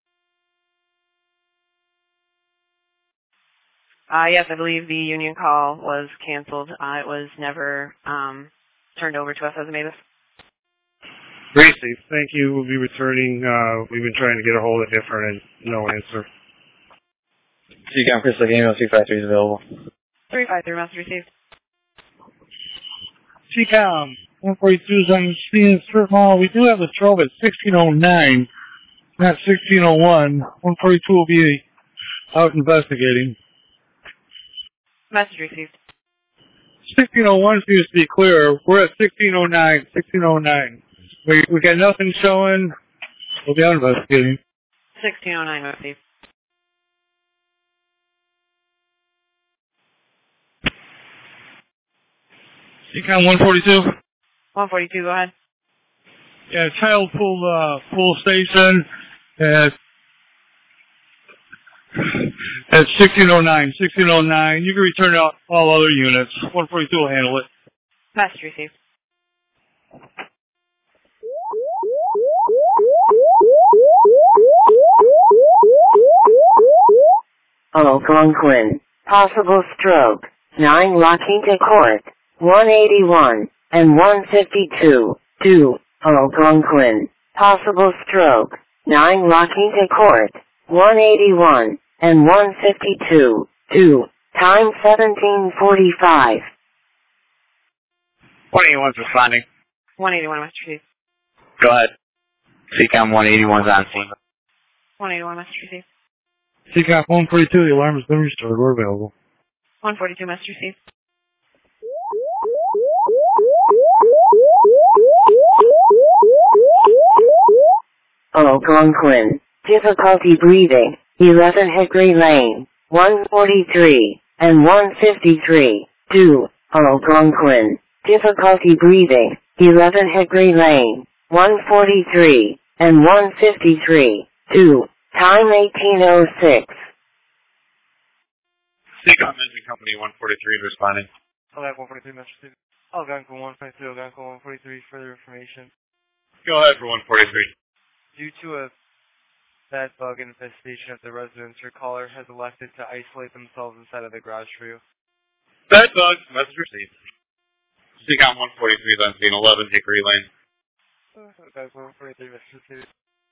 S7: Uh, yes, I believe the union call was canceled. Uh, it was never um, turned over to us as a MABIS.
S9: Gracie, thank you. We'll be returning. Uh, we've been trying to get a hold of different and no answer.
S6: C CAM Chris Lake Ambulance three five three is available.
S7: three five three, message received.
S14: C CAM one forty-two is on scene strip mall. We do have a trouble at sixteen oh nine, not sixteen oh one. one forty-two will be out investigating.
S7: Message received.
S14: sixteen oh one seems to be clear. We're at sixteen oh nine, sixteen oh nine. We we got nothing showing. We'll be out investigating.
S7: sixteen oh nine, received.
S14: C CAM one forty-two.
S7: one forty-two, go ahead.
S14: Yeah, child full uh full station at at sixteen oh nine, sixteen oh nine. You can return out all other units. one forty-two will handle it.
S7: Message received.
S1: Algonquin. Possible stroke. nine La Quinta Court. one eighty-one. And one fifty-two. two. Algonquin. Possible stroke. nine La Quinta Court. one eighty-one. And one fifty-two. two. Time seventeen forty-five.
S13: one eighty-one's responding.
S7: one eighty-one, message received.
S13: Go ahead. C CAM one eighty-one's on scene.
S7: one eighty-one, message received.
S14: C CAM one forty-two, the alarm has been restored. We're available.
S7: one forty-two, message received.
S1: Algonquin. Difficulty breathing. eleven Hickory Lane. one forty-three. And one fifty-three. two. Algonquin. Difficulty breathing. eleven Hickory Lane. one forty-three. And one fifty-three. two. Time eighteen oh six.
S9: C CAM Engine Company one forty-three responding.
S10: Algonquin one forty-three, message received. Algonquin one forty-three, Algonquin one forty-three, further information.
S9: Go ahead for one forty-three.
S10: Due to a bed bug infestation at the residence, your caller has elected to isolate themselves inside of the garage for you.
S9: Bed bug, message received. C CAM one forty-three is on scene, eleven Hickory Lane.
S10: Algonquin one forty-three, message received.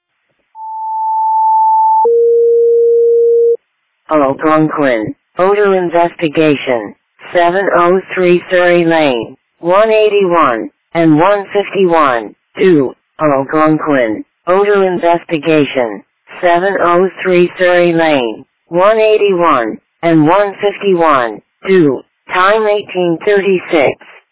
S1: Algonquin. Odor investigation. seven oh three Surrey Lane. one eighty-one. And one fifty-one. two. Algonquin. Odor investigation. seven oh three Surrey Lane. one eighty-one. And one fifty-one. two. Time eighteen thirty-six.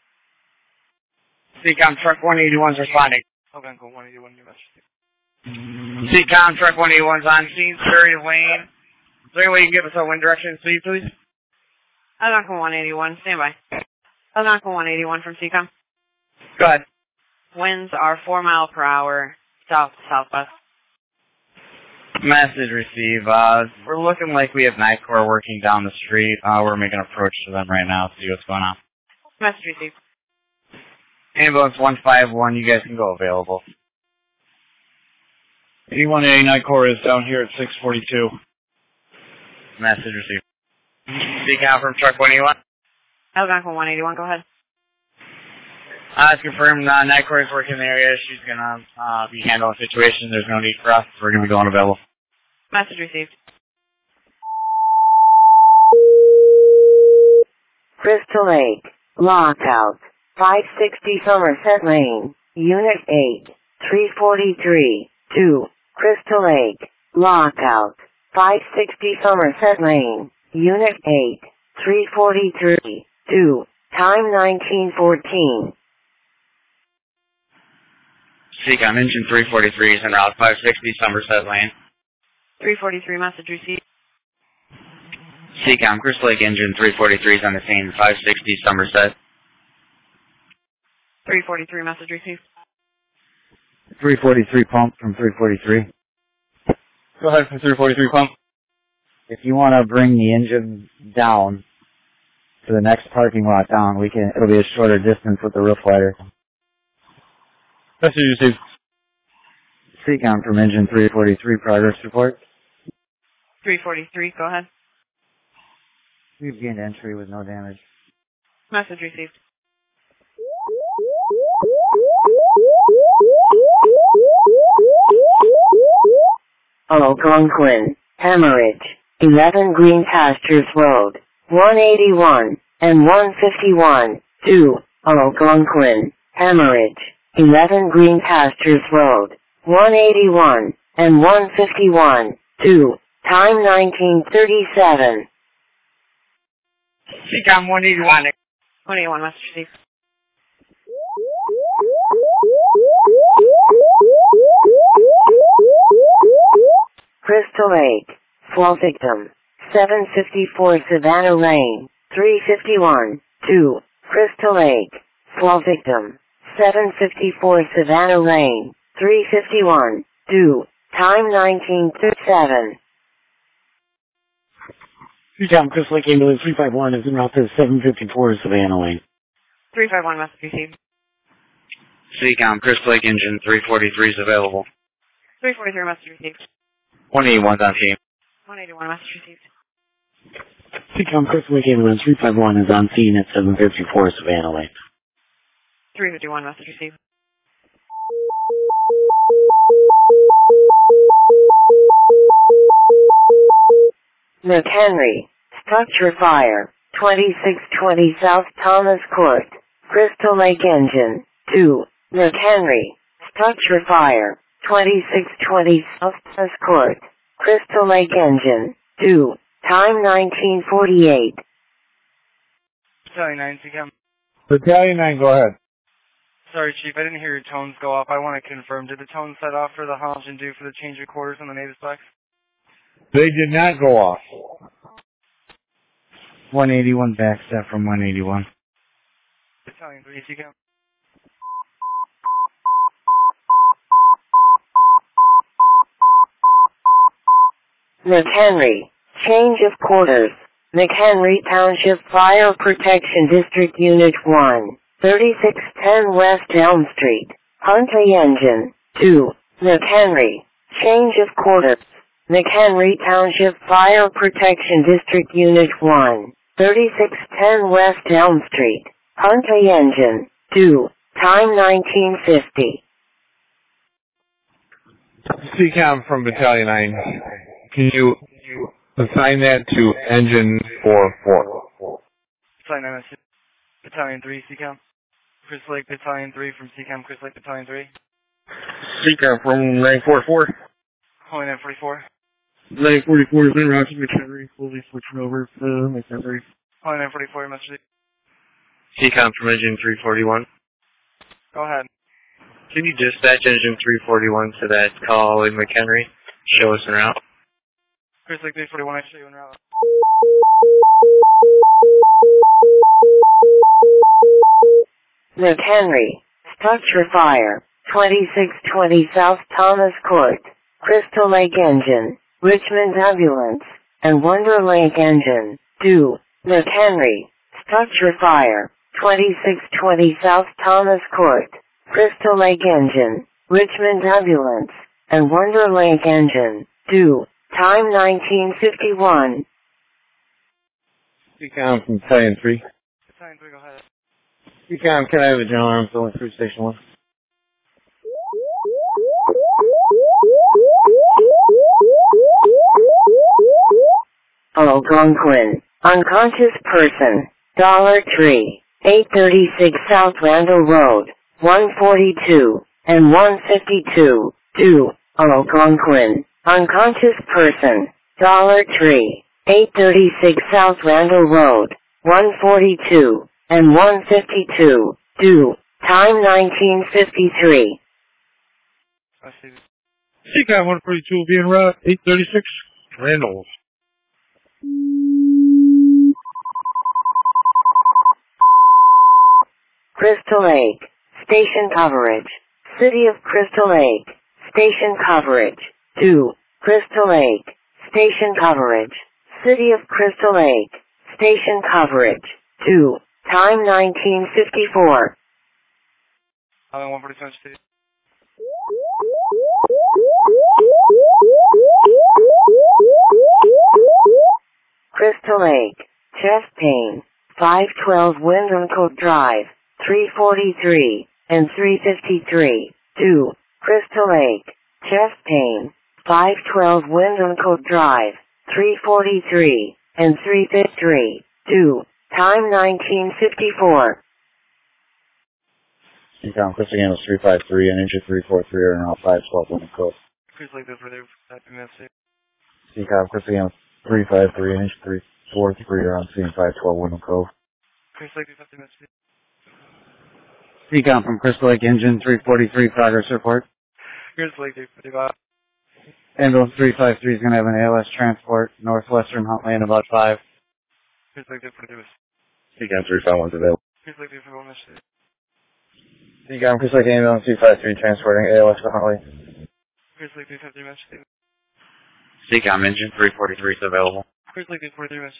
S13: C CAM truck one eighty-one's responding.
S10: Algonquin one eighty-one, your message.
S13: C CAM truck one eighty-one's on scene, Surrey Lane. Is there any way you can give us a wind direction, please, please?
S7: Algonquin one eighty-one, stand by. Algonquin one eighty-one from C CAM.
S13: Go ahead.
S7: Winds are four mile per hour, south to southwest.
S13: Message received. Uh, we're looking like we have Night Corps working down the street. Uh, we're making an approach to them right now to see what's going on.
S7: Message received.
S13: Ambulance one five one, you guys can go available.
S5: eighty-one A Night Corps is down here at six forty-two.
S13: Message received. C COM from truck one eighty-one.
S7: Algonquin one eighty-one, go ahead.
S13: Uh, it's confirmed uh, Night Court is working in the area. She's going to uh, be handling the situation. There's no need for us. We're going to be going available.
S7: Message received.
S1: Crystal Lake, lockout, five sixty Somerset Lane, Unit eight, three forty-three, two, Crystal Lake, lockout, five sixty Somerset Lane, Unit eight, three forty-three, two, time nineteen fourteen.
S13: C COM, engine three forty-three is en route, five sixty Somerset Lane.
S7: three forty-three, message received.
S13: C COM, Crystal Lake engine three forty-three is on the scene, five sixty Somerset.
S7: three forty-three, message received.
S6: three forty-three pump from three forty-three.
S5: Go ahead from three forty-three pump.
S6: If you want to bring the engine down to the next parking lot down, we can. It'll be a shorter distance with the roof ladder.
S5: Message received.
S6: C COM from engine three forty-three, progress report.
S7: three forty-three, go ahead.
S6: We've gained entry with no damage.
S7: Message received.
S1: Algonquin, Hemorrhage, eleven Green Pastures Road, one eighty-one, and one fifty-one, two, Algonquin, Hemorrhage, eleven Green Pastures Road, one eighty-one, and one fifty-one, two, time nineteen thirty-seven.
S13: C COM one eighty-one.
S7: one eighty-one, message received.
S1: Crystal Lake, fall victim, seven fifty-four Savannah Lane, three fifty-one, two, Crystal Lake, fall victim, seven fifty-four Savannah Lane, three fifty-one, two, time nineteen thirty-seven.
S8: C COM, Crystal Lake Ambulance three five one is en route to seven fifty-four Savannah Lane.
S7: three five one, message received.
S13: C COM, Crystal Lake engine three forty-three is available.
S7: three forty-three, message received.
S13: one eighty-one's on scene.
S7: one eighty-one, message received.
S8: C COM, Crystal Lake Ambulance three five one is on scene at seven fifty-four Savannah Lane.
S7: three fifty-one, message received.
S1: McHenry, structure fire, twenty-six twenty South Thomas Court, Crystal Lake engine, two, McHenry, structure fire, twenty-six twenty South Thomas Court, Crystal Lake engine, two, time nineteen forty-eight.
S15: Battalion nine, C COM.
S12: Battalion nine, go ahead.
S15: Sorry, Chief, I didn't hear your tones go off. I want to confirm, did the tones set off for the Hodge and due for the change of quarters on the Navis box?
S12: They did not go off.
S6: one eighty-one backstep from one eighty-one.
S15: Battalion three, C COM.
S1: McHenry, change of quarters, McHenry Township Fire Protection District Unit one, thirty-six ten West Elm Street, Huntley engine, two, McHenry, change of quarters, McHenry Township Fire Protection District Unit one, thirty-six ten West Elm Street, Huntley engine, two, time nineteen fifty.
S12: C COM from Battalion nine. Can you assign that to engine four four?
S15: Battalion nine, Battalion three, C COM. Crystal Lake Battalion three from C COM, Crystal Lake Battalion three.
S12: C COM from nine four four.
S15: Holy nine forty-four.
S10: nine forty-four is in route to McHenry, fully switching over to McHenry.
S15: Holy nine forty-four, message.
S2: C COM from engine three forty-one.
S15: Go ahead.
S2: Can you dispatch engine three forty-one to that call in McHenry? Show us en route.
S15: Crystal Lake three forty-one, I show you en route.
S1: McHenry, structure fire, twenty-six twenty South Thomas Court, Crystal Lake engine, Richmond ambulance, and Wonder Lake engine, two, McHenry, structure fire, twenty-six twenty South Thomas Court, Crystal Lake engine, Richmond ambulance, and Wonder Lake engine, two, time nineteen fifty-one.
S6: Decom from Battalion three.
S15: Battalion three, go ahead.
S6: Decom, can I have a general arms going through Station one?
S1: Algonquin, unconscious person, Dollar Tree, eight thirty-six South Randall Road, one forty-two, and one fifty-two, two, Algonquin, unconscious person, Dollar Tree, eight thirty-six South Randall Road, one forty-two, and one fifty-two, two, time nineteen fifty-three.
S9: C COM one forty-two will be en route, eight thirty-six, Randall.
S1: Crystal Lake, station coverage. City of Crystal Lake, station coverage. two. Crystal Lake, station coverage. City of Crystal Lake, station coverage. two. Time nineteen fifty-four.
S15: Island one forty-seven City.
S1: Crystal Lake, chest pain, five twelve Wyndham Cove Drive, three forty-three, and three fifty-three, two. Crystal Lake, chest pain, five twelve Wyndham Cove Drive, three forty-three, and three fifty-three, two. Time nineteen fifty-four.
S6: Decom, Crystal Gamma three five three and Ninja three four three are now five twelve Wyndham Cove.
S15: Crystal Lake, for there, typing that state.
S6: Decom, Crystal Gamma three five three and Ninja three four three are on scene five twelve Wyndham Cove.
S15: Crystal Lake, fifty minutes.
S8: Decom from Crystal Lake Engine three forty-three, progress report.
S15: Crystal Lake, fifty-five.
S8: Ambulance three five three is going to have an A L S transport, northwestern Huntland, about five.
S15: Crystal Lake, fifty-two.
S11: Decom three five one's available.
S15: Crystal Lake, fifty-one minutes.
S6: Decom, Crystal Lake Ambulance two five three transporting A L S to Huntley.
S15: Crystal Lake, fifty minutes.
S13: C COM engine three forty-three is available.
S15: Crystal Lake, forty-three minutes.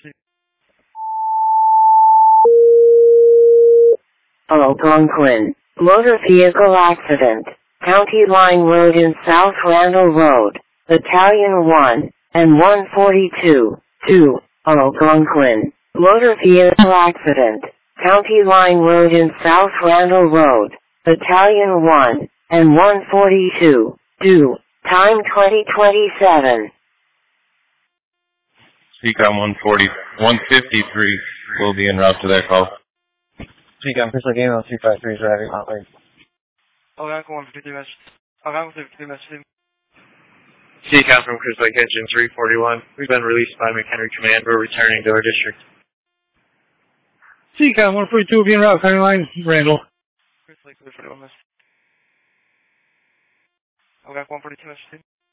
S1: Algonquin, motor vehicle accident, County Line Road in South Randall Road, Battalion one, and one forty-two, two, Algonquin, motor vehicle accident, County Line Road in South Randall Road, Battalion one, and one forty-two, two, time twenty twenty-seven.
S11: C COM one forty, one fifty-three will be en route to their call.
S6: Decom, Crystal Lake Ambulance two five three is arriving Huntley.
S15: Algonquin, one fifty-three minutes. Algonquin, fifty-three minutes.
S2: C COM from Crystal Lake Engine three forty-one. We've been released by McHenry Command. We're returning to our district.
S9: C COM one forty-two will be en route, County Line, Randall.
S15: Crystal Lake, forty-one minutes. Algonquin, one forty-two minutes.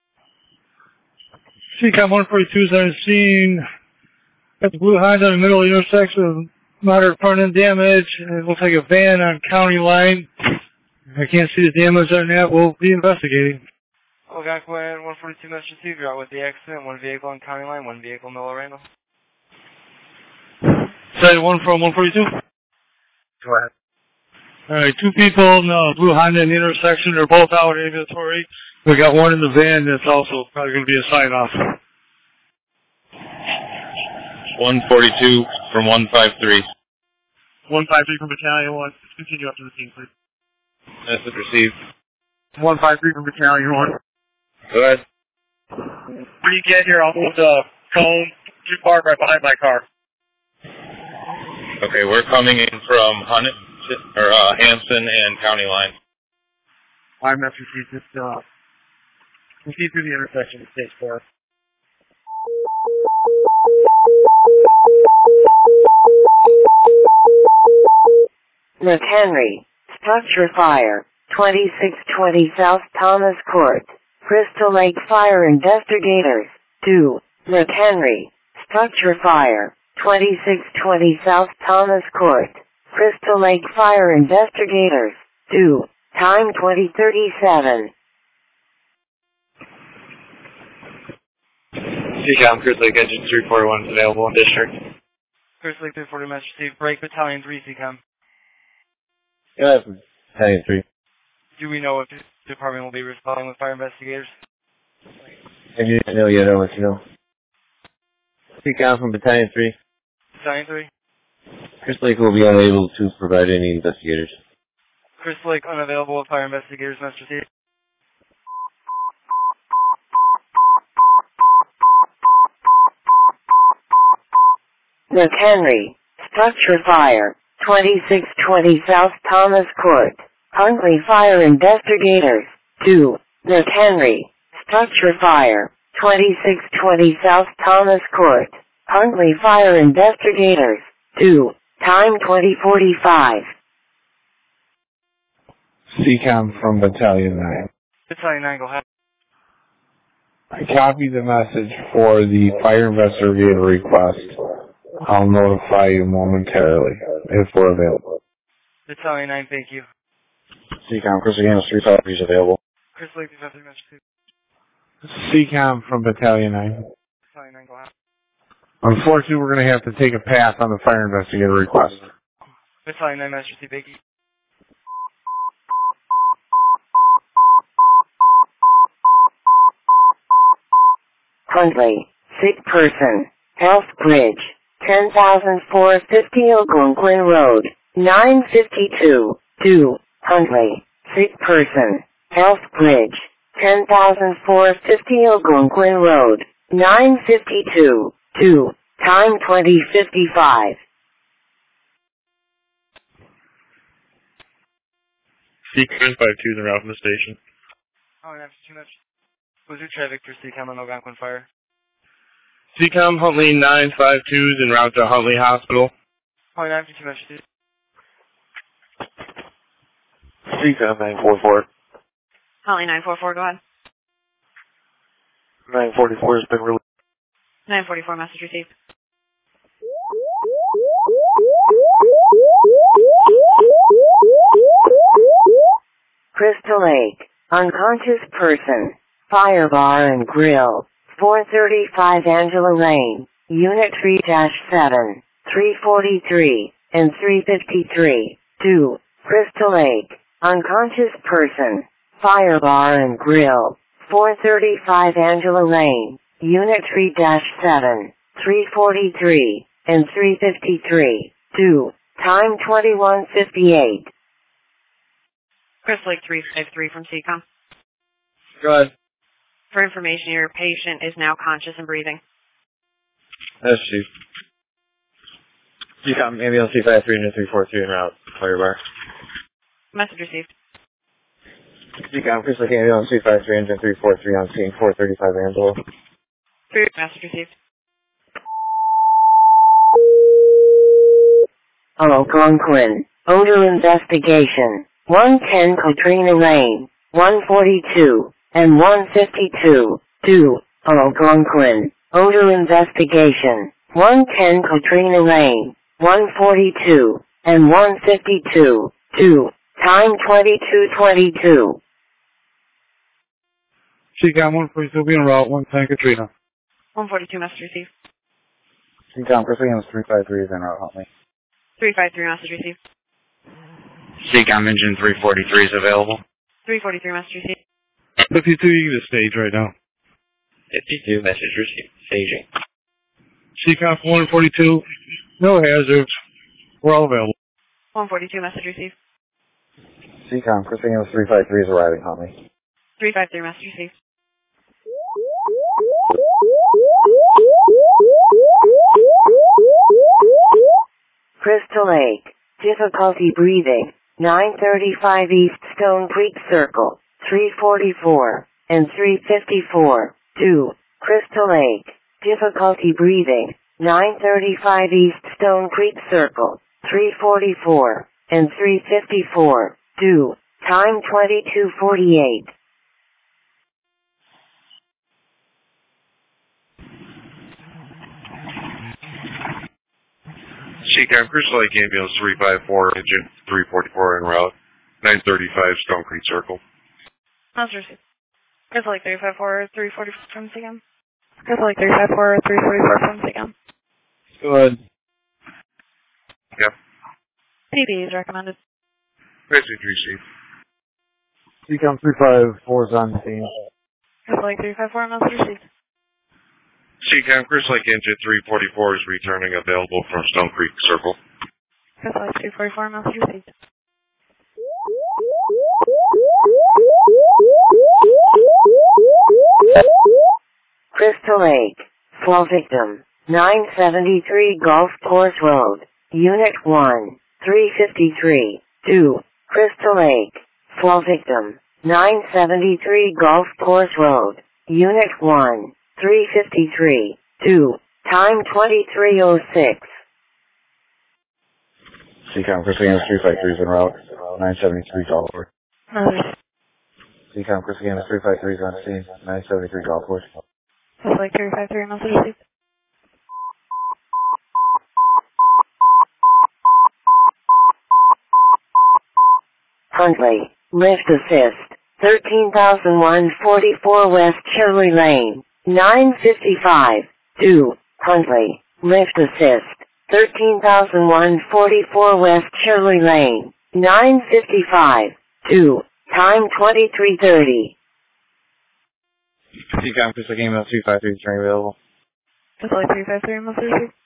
S9: C COM one forty-two is on scene at the Blue Honda in the middle of the intersection. Moderate front-end damage. It looks like a van on County Line. I can't see the damage on that. We'll be investigating.
S15: Algonquin, one forty-two minutes received. You're out with the accident. One vehicle on County Line, one vehicle in Middle Randall.
S9: Say one from one forty-two?
S2: Go ahead.
S9: Alright, two people in the Blue Honda in the intersection. They're both out ambulatory. We got one in the van that's also probably going to be a sign-off.
S11: one forty-two from one fifty-three.
S2: one fifty-three from Battalion one. Continue up to the scene, please.
S11: Message received.
S2: one fifty-three from Battalion one.
S11: Go ahead.
S2: When you get here, I'll move the cone too far right behind my car.
S11: Okay, we're coming in from Hunt, or uh, Hanson and County Line.
S2: I'm not received. Just uh, proceed through the intersection at stage four.
S1: McHenry, structure fire, twenty-six twenty South Thomas Court, Crystal Lake Fire Investigators, two, McHenry, structure fire, twenty-six twenty South Thomas Court, Crystal Lake Fire Investigators, two, time twenty thirty-seven.
S2: C COM, Crystal Lake Engine three forty-one is available in district.
S15: Crystal Lake, three forty minutes received. Break Battalion three, C COM.
S6: Yeah, Battalion three.
S15: Do we know if the department will be responding with fire investigators?
S6: If you didn't know yet, I'll let you know. C COM from Battalion three.
S15: Battalion three.
S16: Crystal Lake will be unable to provide any investigators.
S15: Crystal Lake unavailable with fire investigators, Master Chief.
S1: McHenry, structure fire, twenty-six twenty South Thomas Court, Huntley Fire Investigators, two, McHenry, structure fire, twenty-six twenty South Thomas Court, Huntley Fire Investigators, two, time twenty forty-five.
S12: C COM from Battalion nine.
S15: Battalion nine, go ahead.
S12: I copied the message for the fire investigator request. I'll notify you momentarily if we're available.
S15: Battalion nine, thank you.
S6: C COM, Crystal Lake three five three is available.
S15: Crystal Lake, three five three, Master Chief.
S12: C COM from Battalion nine.
S15: Battalion nine, go ahead.
S12: Unfortunately, we're going to have to take a pass on the fire investigator request.
S15: Battalion nine, Master Chief, thank you.
S1: Huntley, sick person, Health Bridge, ten thousand four hundred fifty Algonquin Road, nine fifty-two, two, Huntley, sick person, Health Bridge, ten thousand four hundred fifty Algonquin Road, nine fifty-two, two, time twenty fifty-five.
S2: C COM five two is en route from the station.
S15: Oh, that's too much. Was your traffic for C COM on Algonquin Fire?
S2: C COM Huntley nine five two is en route to Huntley Hospital.
S15: Oh, nine fifty-two, Master Chief.
S4: C COM nine four four.
S3: Huntley nine four four, go ahead.
S4: nine forty-four has been released.
S3: nine forty-four, message received.
S1: Crystal Lake, unconscious person, fire bar and grill, four thirty-five Angela Lane, Unit three dash seven, three forty-three, and three fifty-three, two, Crystal Lake, unconscious person, fire bar and grill, four thirty-five Angela Lane, Unit three dash seven, three forty-three, and three fifty-three, two, time twenty-one fifty-eight.
S3: Crystal Lake three five three from C COM.
S6: Go ahead.
S3: For information, your patient is now conscious and breathing.
S6: That's Chief. C COM, ambulance C five three and three four three en route, fire bar.
S3: Message received.
S6: C COM, Crystal Lake ambulance C five three, engine three four three on scene, four thirty-five Angela.
S3: Three, message received.
S1: Algonquin, odor investigation, one ten Katrina Lane, one forty-two, and one fifty-two, two, Algonquin, odor investigation, one ten Katrina Lane, one forty-two, and one fifty-two, two, time twenty-two twenty-two.
S5: C COM one forty-two be en route, one ten Katrina.
S3: one forty-two, message received.
S6: C COM, Crystal Lake three five three is en route, Huntley.
S3: three five three, message received.
S13: C COM engine three forty-three is available.
S3: three forty-three, message received.
S5: fifty-two, you get a stage right now.
S13: fifty-two, message received. Staging.
S5: C COM one forty-two, no hazards. We're all available.
S3: one forty-two, message received.
S6: C COM, Crystal Lake three five three is arriving, Huntley.
S3: three five three, message received.
S1: Crystal Lake, difficulty breathing, nine thirty-five East Stone Creek Circle, three forty-four, and three fifty-four, two, Crystal Lake, difficulty breathing, nine thirty-five East Stone Creek Circle, three forty-four, and three fifty-four, two, time twenty-two forty-eight.
S2: C COM Crystal Lake ambulance three five four, engine three forty-four en route, nine thirty-five Stone Creek Circle.
S3: Message received. Crystal Lake three five four, three forty-four from C COM. Crystal Lake three five four, three forty-four from C COM.
S6: Go ahead.
S2: Yep.
S3: P B is recommended.
S2: Message received.
S6: C COM three five four is on scene.
S3: Crystal Lake three five four, message received.
S9: Seacom, Chris Lake Engine three forty-four is returning, available from Stone Creek Circle.
S7: Chris Lake three forty-four, message received.
S1: Crystal Lake, fall victim, nine seventy-three Golf Course Road, Unit one, three fifty-three, two, Crystal Lake, fall victim, nine seventy-three Golf Course Road, Unit one, three fifty-three, two, time twenty-three oh six.
S6: Seacom, Chris Lake three five three is en route, nine seventy-three Golf Course.
S7: Mother.
S6: Seacom, Chris Lake three five three is on scene, nine seventy-three Golf Course.
S7: Chris Lake three five three, message received.
S1: Huntley, lift assist, thirteen thousand one hundred forty-four West Shirley Lane, nine fifty-five, two, Huntley, lift assist, thirteen thousand one hundred forty-four West Shirley Lane, nine fifty-five, two, time twenty-three thirty.
S6: Seacom, Chris Lake three five three is train available.
S7: Chris Lake three five three, message received.